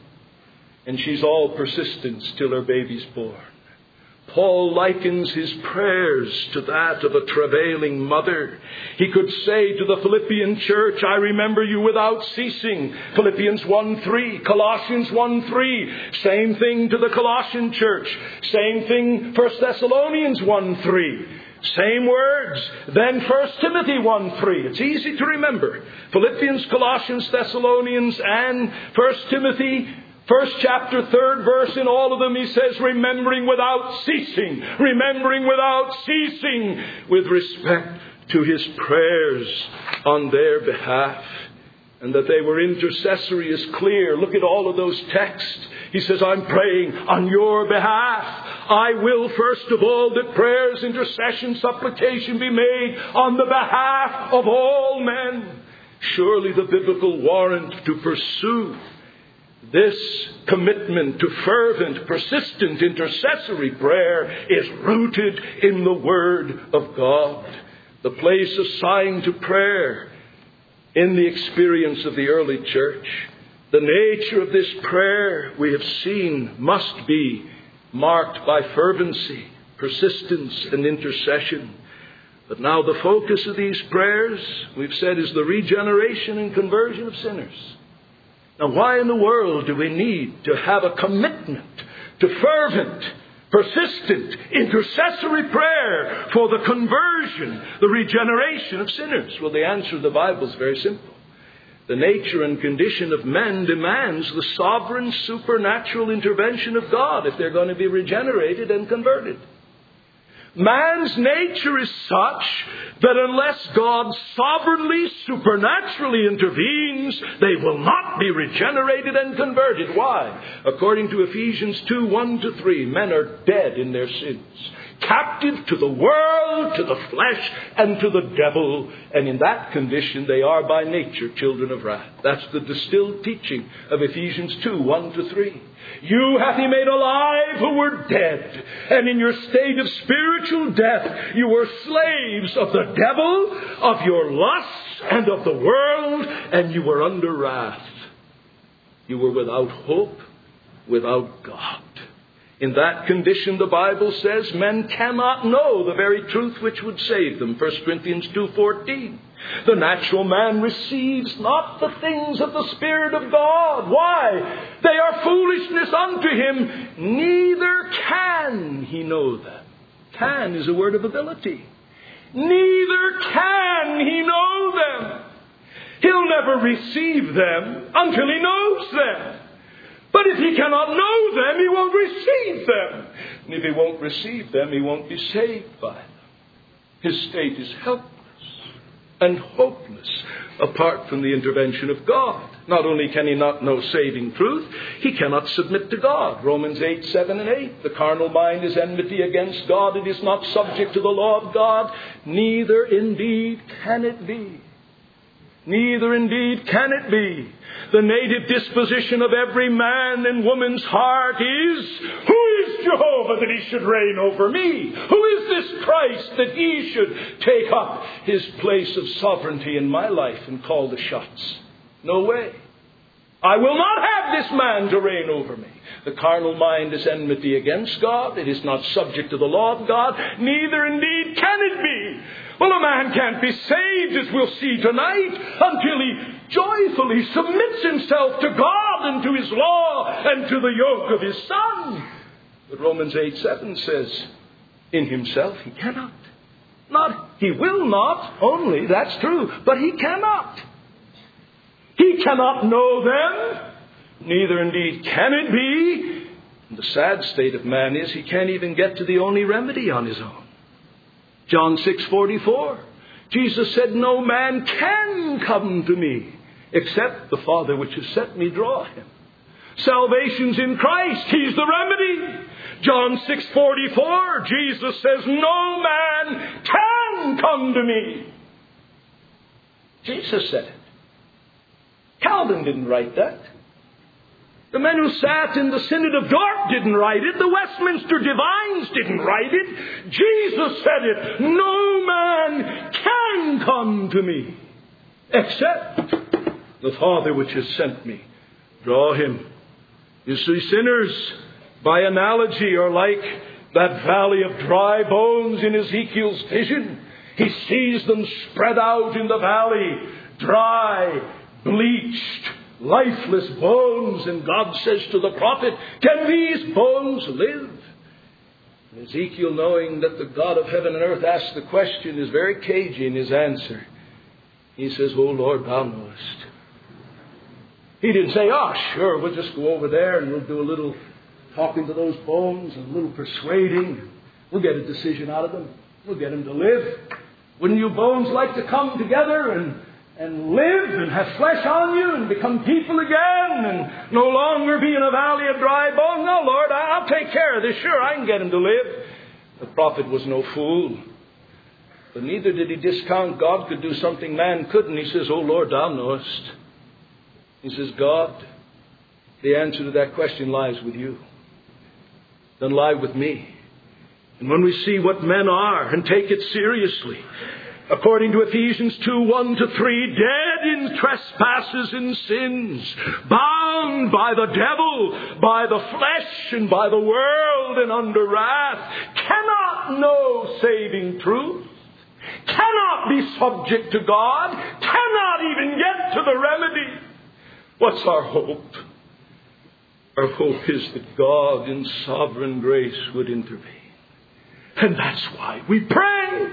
And she's all persistence till her baby's born. Paul likens his prayers to that of a travailing mother. He could say to the Philippian church, "I remember you without ceasing." Philippians one three, Colossians one three. Same thing to the Colossian church. Same thing First Thessalonians one three. Same words. Then First Timothy one three. It's easy to remember. Philippians, Colossians, Thessalonians, and First Timothy. First chapter, third verse, in all of them he says, remembering without ceasing, remembering without ceasing, with respect to his prayers on their behalf. And that they were intercessory is clear. Look at all of those texts. He says, I'm praying on your behalf. I will, first of all, that prayers, intercession, supplication be made on the behalf of all men. Surely the biblical warrant to pursue this commitment to fervent, persistent, intercessory prayer is rooted in the Word of God. The place assigned to prayer in the experience of the early church. The nature of this prayer, we have seen, must be marked by fervency. persistence, and intercession. But now the focus of these prayers, we've said, is the regeneration and conversion of sinners. Now, why in the world do we need to have a commitment to fervent, persistent, intercessory prayer for the conversion, the regeneration of sinners? Well, the answer to the Bible is very simple. The nature and condition of men demands the sovereign, supernatural intervention of God if they're going to be regenerated and converted. Man's nature is such that unless God sovereignly, supernaturally intervenes, they will not be regenerated and converted. Why? According to Ephesians two, one to three, men are dead in their sins, captive to the world, to the flesh, and to the devil. And in that condition, they are by nature children of wrath. That's the distilled teaching of Ephesians two, one to three. You hath he made alive who were dead, and in your state of spiritual death you were slaves of the devil, of your lusts, and of the world, and you were under wrath. You were without hope, without God. In that condition, the Bible says, men cannot know the very truth which would save them. First Corinthians two fourteen. The natural man receives not the things of the Spirit of God. Why? They are foolishness unto him, neither can he know them. Can is a word of ability. Neither can he know them. He'll never receive them until he knows them. But if he cannot know them, he won't receive them. And if he won't receive them, he won't be saved by them. His state is helpless and hopeless apart from the intervention of God. Not only can he not know saving truth, he cannot submit to God. Romans eight, seven and eight. The carnal mind is enmity against God. It is not subject to the law of God. Neither indeed can it be. Neither indeed can it be. The native disposition of every man and woman's heart is, who is Jehovah that he should reign over me? Who is this Christ that he should take up his place of sovereignty in my life and call the shots? No way. I will not have this man to reign over me. The carnal mind is enmity against God. It is not subject to the law of God. Neither indeed can it be. Well, a man can't be saved, as we'll see tonight, until he joyfully submits himself to God and to his law and to the yoke of his Son. But Romans eight, seven says, in himself he cannot. Not, he will not only, that's true, but he cannot. He cannot know them, neither indeed can it be. And the sad state of man is he can't even get to the only remedy on his own. John six forty-four. Jesus said, no man can come to me except the Father which has sent me draw him. Salvation's in Christ. He's the remedy. John six forty-four. Jesus says, no man can come to me. Jesus said it. Calvin didn't write that. The men who sat in the Synod of Dort didn't write it. The Westminster Divines didn't write it. Jesus said it. No man can come to me except the Father which has sent me draw him. You see, sinners, by analogy, are like that valley of dry bones in Ezekiel's vision. He sees them spread out in the valley, dry, bleached, lifeless bones, and God says to the prophet, can these bones live? And Ezekiel, knowing that the God of heaven and earth asked the question, is very cagey in his answer. He says, oh Lord, thou knowest. He didn't say, oh sure, we'll just go over there and we'll do a little talking to those bones and a little persuading. We'll get a decision out of them. We'll get them to live. Wouldn't you bones like to come together and and live and have flesh on you and become people again and no longer be in a valley of dry bones? No, Lord, I'll take care of this. Sure, I can get him to live. The prophet was no fool. But neither did he discount God could do something man couldn't. He says, oh, Lord, thou knowest. He says, God, the answer to that question lies with you. Doesn't lie with me. And when we see what men are and take it seriously, according to Ephesians two, one to three, dead in trespasses and sins, bound by the devil, by the flesh, and by the world, and under wrath, cannot cannot know saving truth, cannot be subject to God, cannot even get to the remedy. What's our hope? Our hope is that God in sovereign grace would intervene. And that's why we pray.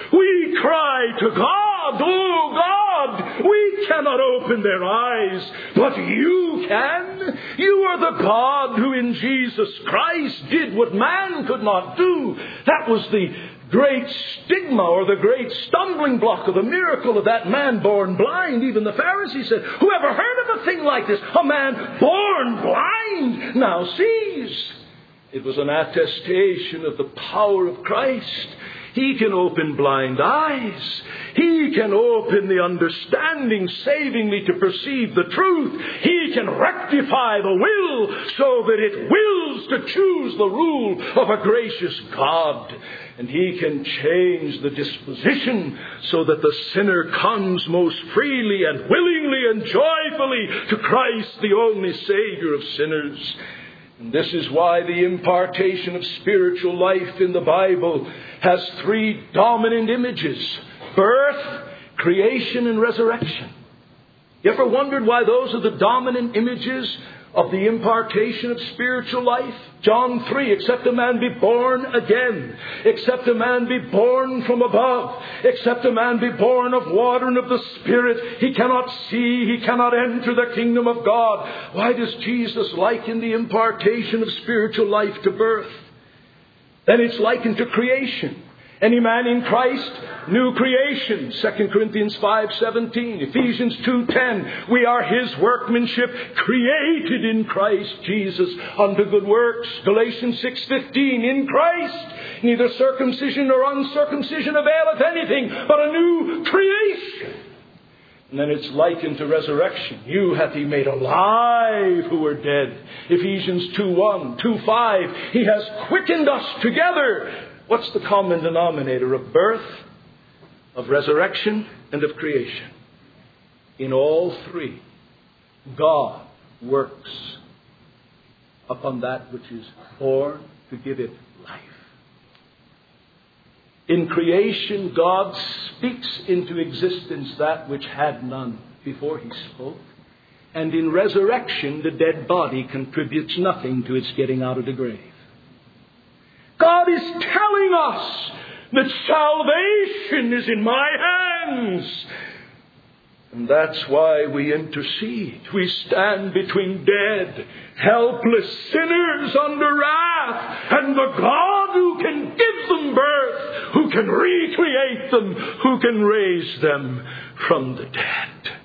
We cry to God, oh God, we cannot open their eyes, but you can. You are the God who in Jesus Christ did what man could not do. That was the great stigma or the great stumbling block of the miracle of that man born blind. Even the Pharisees said, who ever heard of a thing like this? A man born blind now sees. It was an attestation of the power of Christ. He can open blind eyes. He can open the understanding savingly to perceive the truth. He can rectify the will so that it wills to choose the rule of a gracious God. And He can change the disposition so that the sinner comes most freely and willingly and joyfully to Christ, the only Savior of sinners. And this is why the impartation of spiritual life in the Bible has three dominant images: birth, creation, and resurrection. You ever wondered why those are the dominant images of the impartation of spiritual life? John three, except a man be born again, except a man be born from above, except a man be born of water and of the Spirit, he cannot see, he cannot enter the kingdom of God. Why does Jesus liken the impartation of spiritual life to birth? Then it's likened to creation. Any man in Christ, new creation. Second Corinthians five seventeen, Ephesians two ten. We are His workmanship, created in Christ Jesus unto good works. Galatians six fifteen, in Christ neither circumcision nor uncircumcision availeth anything, but a new creation. And then it's likened to resurrection. You hath He made alive who were dead. Ephesians two one, two five. He has quickened us together. What's the common denominator of birth, of resurrection, and of creation? In all three, God works upon that which is born to give it life. In creation, God speaks into existence that which had none before He spoke. And in resurrection, the dead body contributes nothing to its getting out of the grave. God is telling us that salvation is in my hands. And that's why we intercede. We stand between dead, helpless sinners under wrath and the God who can give them birth, who can recreate them, who can raise them from the dead.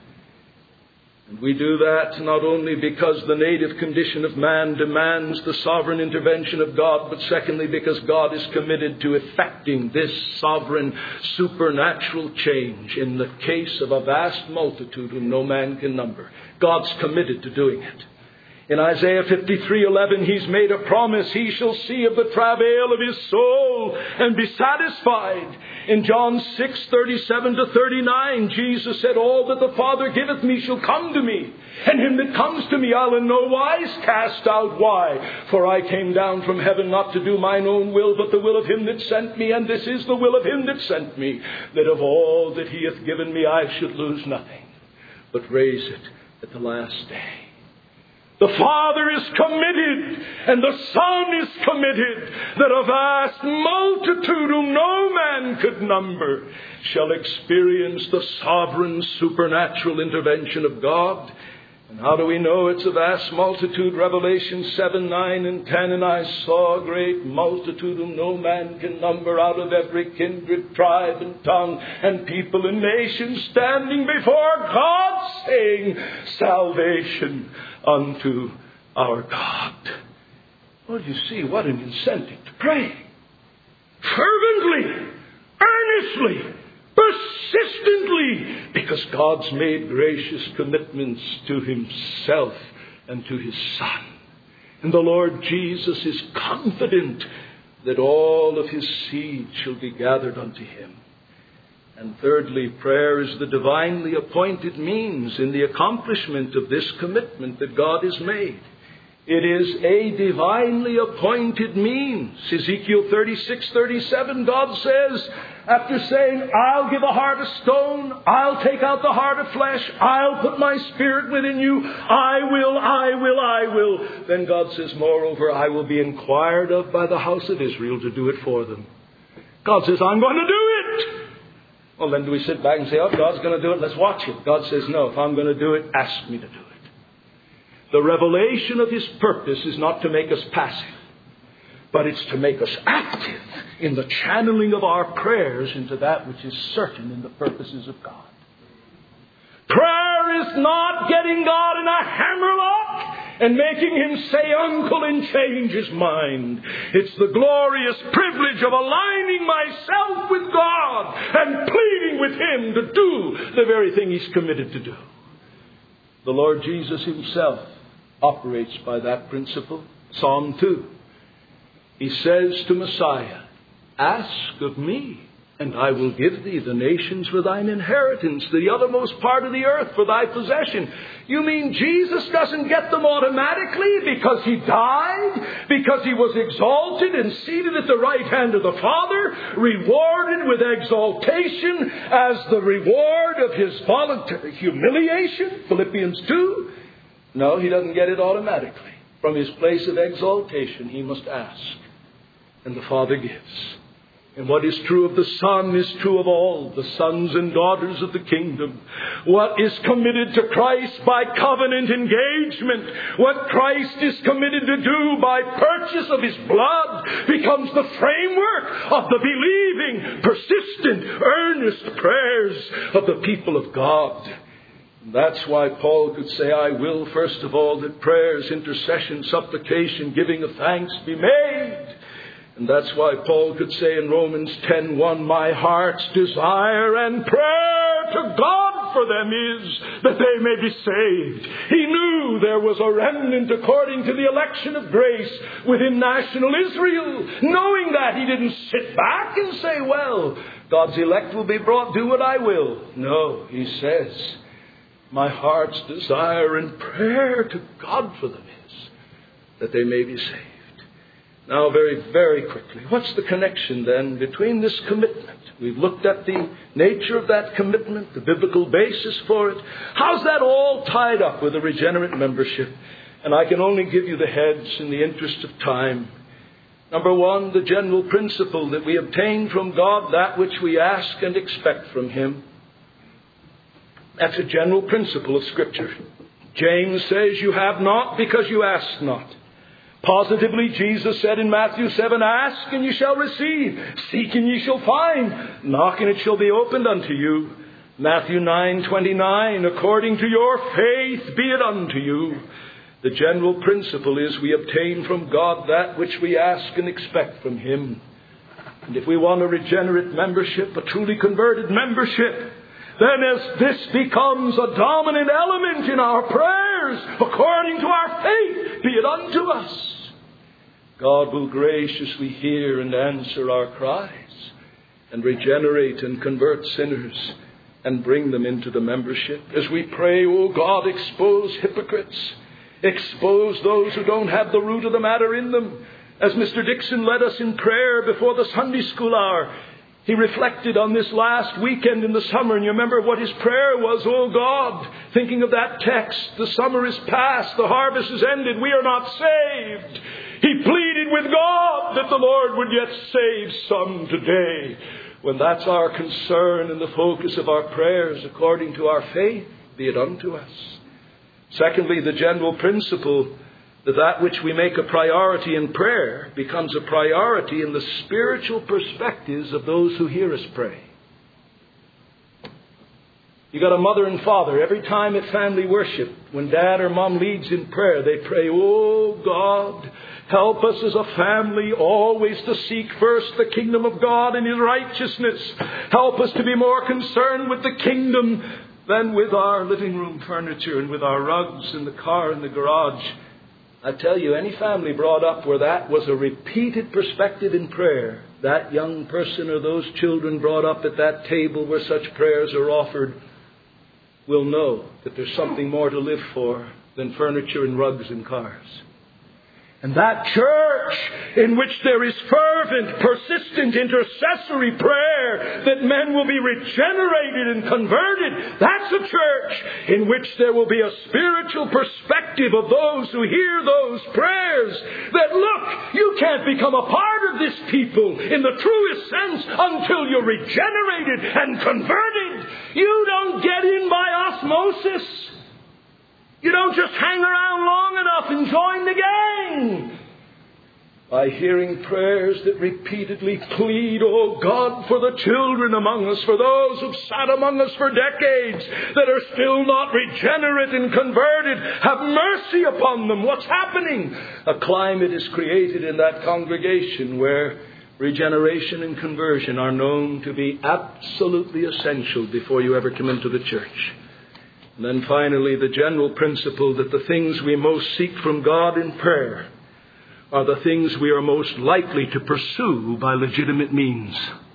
And we do that not only because the native condition of man demands the sovereign intervention of God, but secondly because God is committed to effecting this sovereign supernatural change in the case of a vast multitude whom no man can number. God's committed to doing it. In Isaiah fifty-three eleven, He's made a promise. He shall see of the travail of His soul and be satisfied. In John six thirty-seven to thirty-nine, Jesus said, all that the Father giveth me shall come to me. And him that comes to me I'll in no wise cast out. Why? For I came down from heaven not to do mine own will, but the will of Him that sent me. And this is the will of Him that sent me, that of all that He hath given me I should lose nothing, but raise it at the last day. The Father is committed, and the Son is committed, that a vast multitude whom no man could number shall experience the sovereign supernatural intervention of God. And how do we know it's a vast multitude? Revelation seven, nine, and ten. And I saw a great multitude whom no man can number, out of every kindred, tribe, and tongue, and people and nation, standing before God, saying, salvation unto our God. Well, you see, what an incentive to pray. Fervently, earnestly, persistently, because God's made gracious commitments to Himself and to His Son. And the Lord Jesus is confident that all of His seed shall be gathered unto Him. And thirdly, prayer is the divinely appointed means in the accomplishment of this commitment that God has made. It is a divinely appointed means. Ezekiel thirty-six, thirty-seven, God says, after saying, I'll give a heart of stone, I'll take out the heart of flesh, I'll put my spirit within you, I will, I will, I will. Then God says, moreover, I will be inquired of by the house of Israel to do it for them. God says, I'm going to do it. Well, then do we sit back and say, oh, God's going to do it, let's watch it. God says, no, if I'm going to do it, ask me to do it. The revelation of His purpose is not to make us passive, but it's to make us active in the channeling of our prayers into that which is certain in the purposes of God. Prayer is not getting God in a hammerlock and making Him say uncle and change His mind. It's the glorious privilege of aligning myself with God and pleading with Him to do the very thing He's committed to do. The Lord Jesus Himself operates by that principle. Psalm two. He says to Messiah, ask of me, and I will give thee the nations for thine inheritance, the uttermost part of the earth for thy possession. You mean Jesus doesn't get them automatically because He died, because He was exalted and seated at the right hand of the Father, rewarded with exaltation as the reward of His voluntary humiliation, Philippians two? No, He doesn't get it automatically. From His place of exaltation, He must ask. And the Father gives. And what is true of the Son is true of all the sons and daughters of the kingdom. What is committed to Christ by covenant engagement, what Christ is committed to do by purchase of His blood, becomes the framework of the believing, persistent, earnest prayers of the people of God. That's why Paul could say, I will, first of all, that prayers, intercession, supplication, giving of thanks be made. And that's why Paul could say in Romans ten one, my heart's desire and prayer to God for them is that they may be saved. He knew there was a remnant according to the election of grace within national Israel. Knowing that, he didn't sit back and say, well, God's elect will be brought, do what I will. No, he says, my heart's desire and prayer to God for them is that they may be saved. Now, very, very quickly, what's the connection then between this commitment? We've looked at the nature of that commitment, the biblical basis for it. How's that all tied up with a regenerate membership? And I can only give you the heads in the interest of time. Number one, the general principle that we obtain from God that which we ask and expect from Him. That's a general principle of Scripture. James says, you have not because you ask not. Positively, Jesus said in Matthew seven, ask and you shall receive. Seek and ye shall find. Knock and it shall be opened unto you. Matthew nine twenty-nine, according to your faith be it unto you. The general principle is we obtain from God that which we ask and expect from Him. And if we want a regenerate membership, a truly converted membership, then as this becomes a dominant element in our prayers, according to our faith, be it unto us, God will graciously hear and answer our cries and regenerate and convert sinners and bring them into the membership. As we pray, oh God, expose hypocrites, expose those who don't have the root of the matter in them. As Mister Dixon led us in prayer before the Sunday school hour, he reflected on this last weekend in the summer, and you remember what his prayer was, oh God, thinking of that text, the summer is past, the harvest is ended, we are not saved. He pleaded with God that the Lord would yet save some today. When that's our concern and the focus of our prayers according to our faith, be it unto us. Secondly, the general principle that that which we make a priority in prayer becomes a priority in the spiritual perspectives of those who hear us pray. You got a mother and father. Every time at family worship, when dad or mom leads in prayer, they pray, oh God, help us as a family always to seek first the kingdom of God and His righteousness. Help us to be more concerned with the kingdom than with our living room furniture and with our rugs in the car in the garage. I tell you, any family brought up where that was a repeated perspective in prayer, that young person or those children brought up at that table where such prayers are offered will know that there's something more to live for than furniture and rugs and cars. And that church in which there is fervent, persistent, intercessory prayer that men will be regenerated and converted, that's a church in which there will be a spiritual perspective of those who hear those prayers. That, look, you can't become a part of this people in the truest sense until you're regenerated and converted. You don't get in by osmosis. You don't just hang around long enough and join the gang. By hearing prayers that repeatedly plead, oh God, for the children among us, for those who've sat among us for decades that are still not regenerate and converted, have mercy upon them. What's happening? A climate is created in that congregation where regeneration and conversion are known to be absolutely essential before you ever come into the church. And then finally, the general principle that the things we most seek from God in prayer are the things we are most likely to pursue by legitimate means.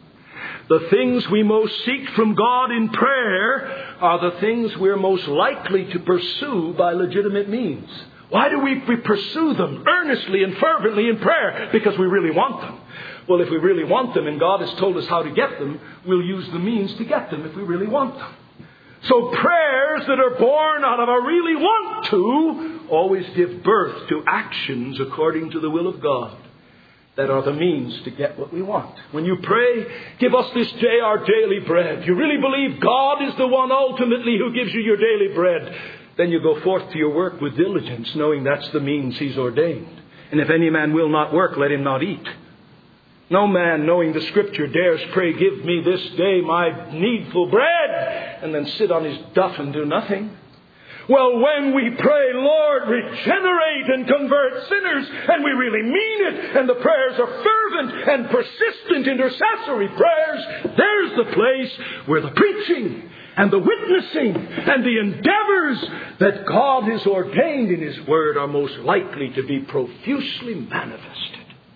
The things we most seek from God in prayer are the things we're most likely to pursue by legitimate means. Why do we, we pursue them earnestly and fervently in prayer? Because we really want them. Well, if we really want them and God has told us how to get them, we'll use the means to get them if we really want them. So prayers that are born out of a really want to always give birth to actions according to the will of God that are the means to get what we want. When you pray, give us this day our daily bread. You really believe God is the one ultimately who gives you your daily bread. Then you go forth to your work with diligence, knowing that's the means He's ordained. And if any man will not work, let him not eat. No man, knowing the Scripture, dares pray, give me this day my needful bread, and then sit on his duff and do nothing. Well, when we pray, Lord, regenerate and convert sinners, and we really mean it, and the prayers are fervent and persistent intercessory prayers, there's the place where the preaching and the witnessing and the endeavors that God has ordained in His Word are most likely to be profusely manifested.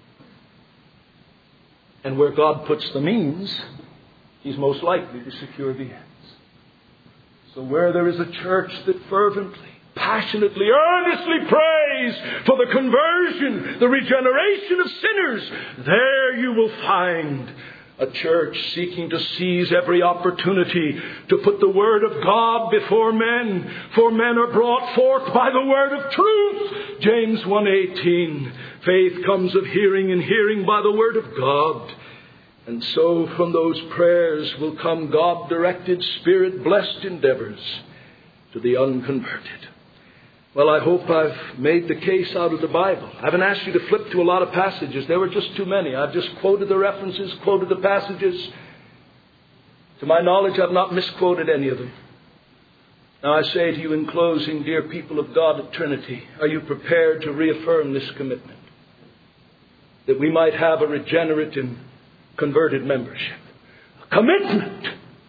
And where God puts the means, He's most likely to secure the ends. So where there is a church that fervently, passionately, earnestly prays for the conversion, the regeneration of sinners, there you will find a church seeking to seize every opportunity to put the Word of God before men. For men are brought forth by the Word of truth. James one eighteen. Faith comes of hearing, and hearing by the Word of God. And so from those prayers will come God-directed, Spirit-blessed endeavors to the unconverted. Well, I hope I've made the case out of the Bible. I haven't asked you to flip to a lot of passages. There were just too many. I've just quoted the references, quoted the passages. To my knowledge, I've not misquoted any of them. Now I say to you in closing, dear people of God at Trinity, are you prepared to reaffirm this commitment? That we might have a regenerate and converted membership. A commitment.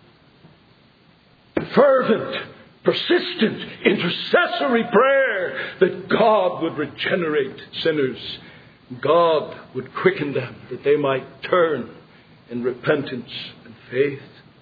Fervent, persistent, intercessory prayer that God would regenerate sinners. God would quicken them that they might turn in repentance and faith.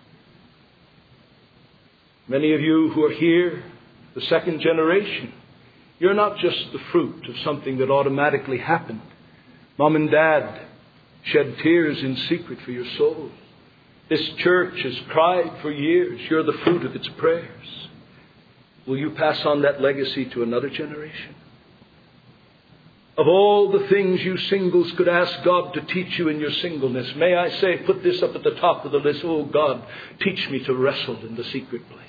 Many of you who are here, the second generation, you're not just the fruit of something that automatically happened. Mom and Dad shed tears in secret for your soul. This church has cried for years. You're the fruit of its prayers. Will you pass on that legacy to another generation? Of all the things you singles could ask God to teach you in your singleness, may I say, put this up at the top of the list. Oh God, teach me to wrestle in the secret place.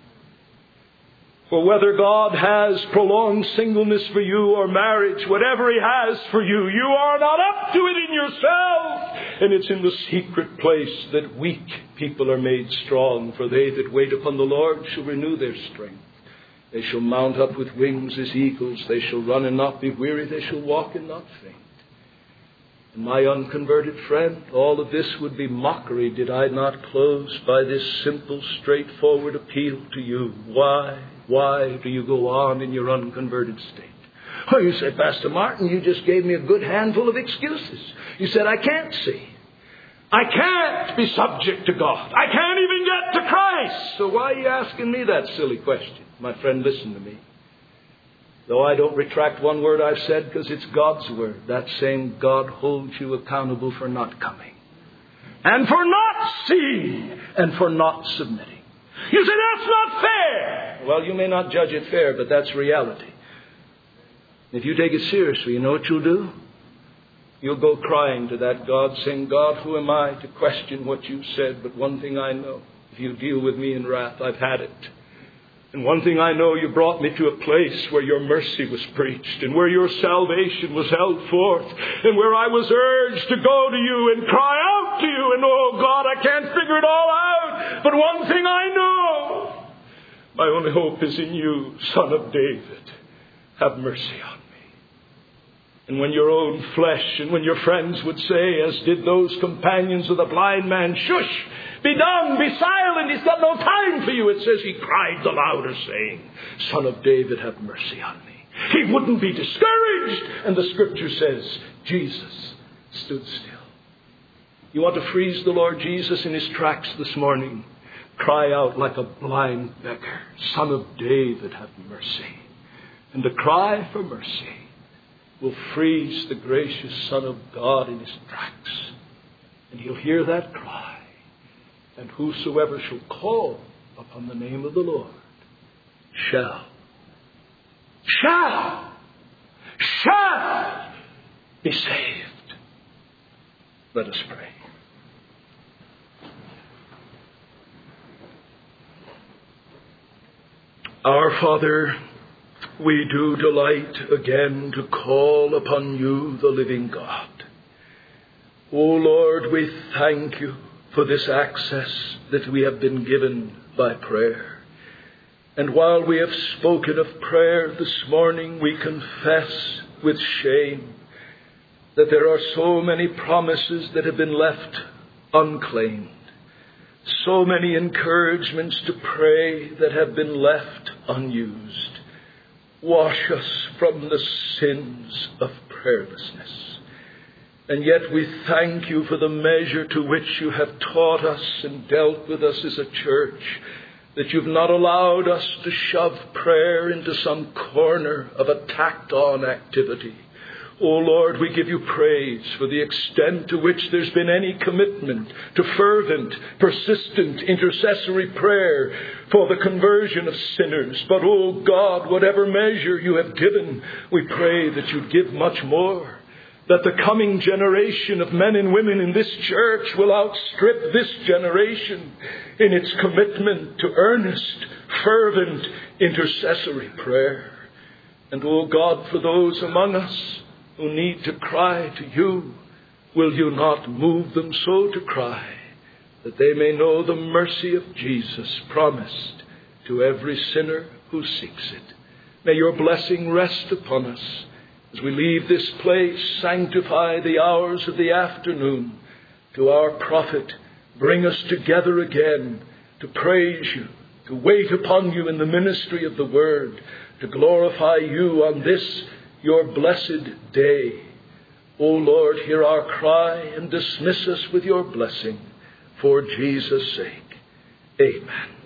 For whether God has prolonged singleness for you or marriage, whatever He has for you, you are not up to it in yourself. And it's in the secret place that weak people are made strong. For they that wait upon the Lord shall renew their strength. They shall mount up with wings as eagles. They shall run and not be weary. They shall walk and not faint. And my unconverted friend, all of this would be mockery did I not close by this simple, straightforward appeal to you. Why? Why do you go on in your unconverted state? Oh, you say, Pastor Martin, you just gave me a good handful of excuses. You said, I can't see. I can't be subject to God. I can't even get to Christ. So why are you asking me that silly question? My friend, listen to me. Though I don't retract one word I've said because it's God's word, that same God holds you accountable for not coming, and for not seeing, and for not submitting. You say, that's not fair. Well, you may not judge it fair, but that's reality. If you take it seriously, you know what you'll do? You'll go crying to that God, saying, God, who am I to question what you said? But one thing I know, if you deal with me in wrath, I've had it. And one thing I know, you brought me to a place where your mercy was preached, and where your salvation was held forth, and where I was urged to go to you and cry out to you. And oh God, I can't figure it all out. But one thing I know, my only hope is in you, Son of David. Have mercy on me. And when your own flesh and when your friends would say, as did those companions of the blind man, shush, be done, be silent, he's got no time for you. It says he cried the louder, saying, Son of David, have mercy on me. He wouldn't be discouraged. And the scripture says, Jesus stood still. You want to freeze the Lord Jesus in his tracks this morning? Cry out like a blind beggar, Son of David, have mercy. And the cry for mercy will freeze the gracious Son of God in his tracks. And he'll hear that cry. And whosoever shall call upon the name of the Lord shall, shall, shall be saved. Let us pray. Our Father, we do delight again to call upon you, the living God. O Lord, we thank you for this access that we have been given by prayer. And while we have spoken of prayer this morning, we confess with shame that there are so many promises that have been left unclaimed, so many encouragements to pray that have been left unused. Wash us from the sins of prayerlessness. And yet we thank you for the measure to which you have taught us and dealt with us as a church, that you've not allowed us to shove prayer into some corner of a tacked-on activity. O Lord, we give you praise for the extent to which there's been any commitment to fervent, persistent, intercessory prayer for the conversion of sinners. But, O God, whatever measure you have given, we pray that you'd give much more, that the coming generation of men and women in this church will outstrip this generation in its commitment to earnest, fervent, intercessory prayer. And, O God, for those among us who need to cry to you, will you not move them so to cry, that they may know the mercy of Jesus promised to every sinner who seeks it. May your blessing rest upon us. As we leave this place, sanctify the hours of the afternoon to our profit. Bring us together again to praise you, to wait upon you in the ministry of the word, to glorify you on this your blessed day. O Lord, hear our cry and dismiss us with your blessing. For Jesus' sake. Amen.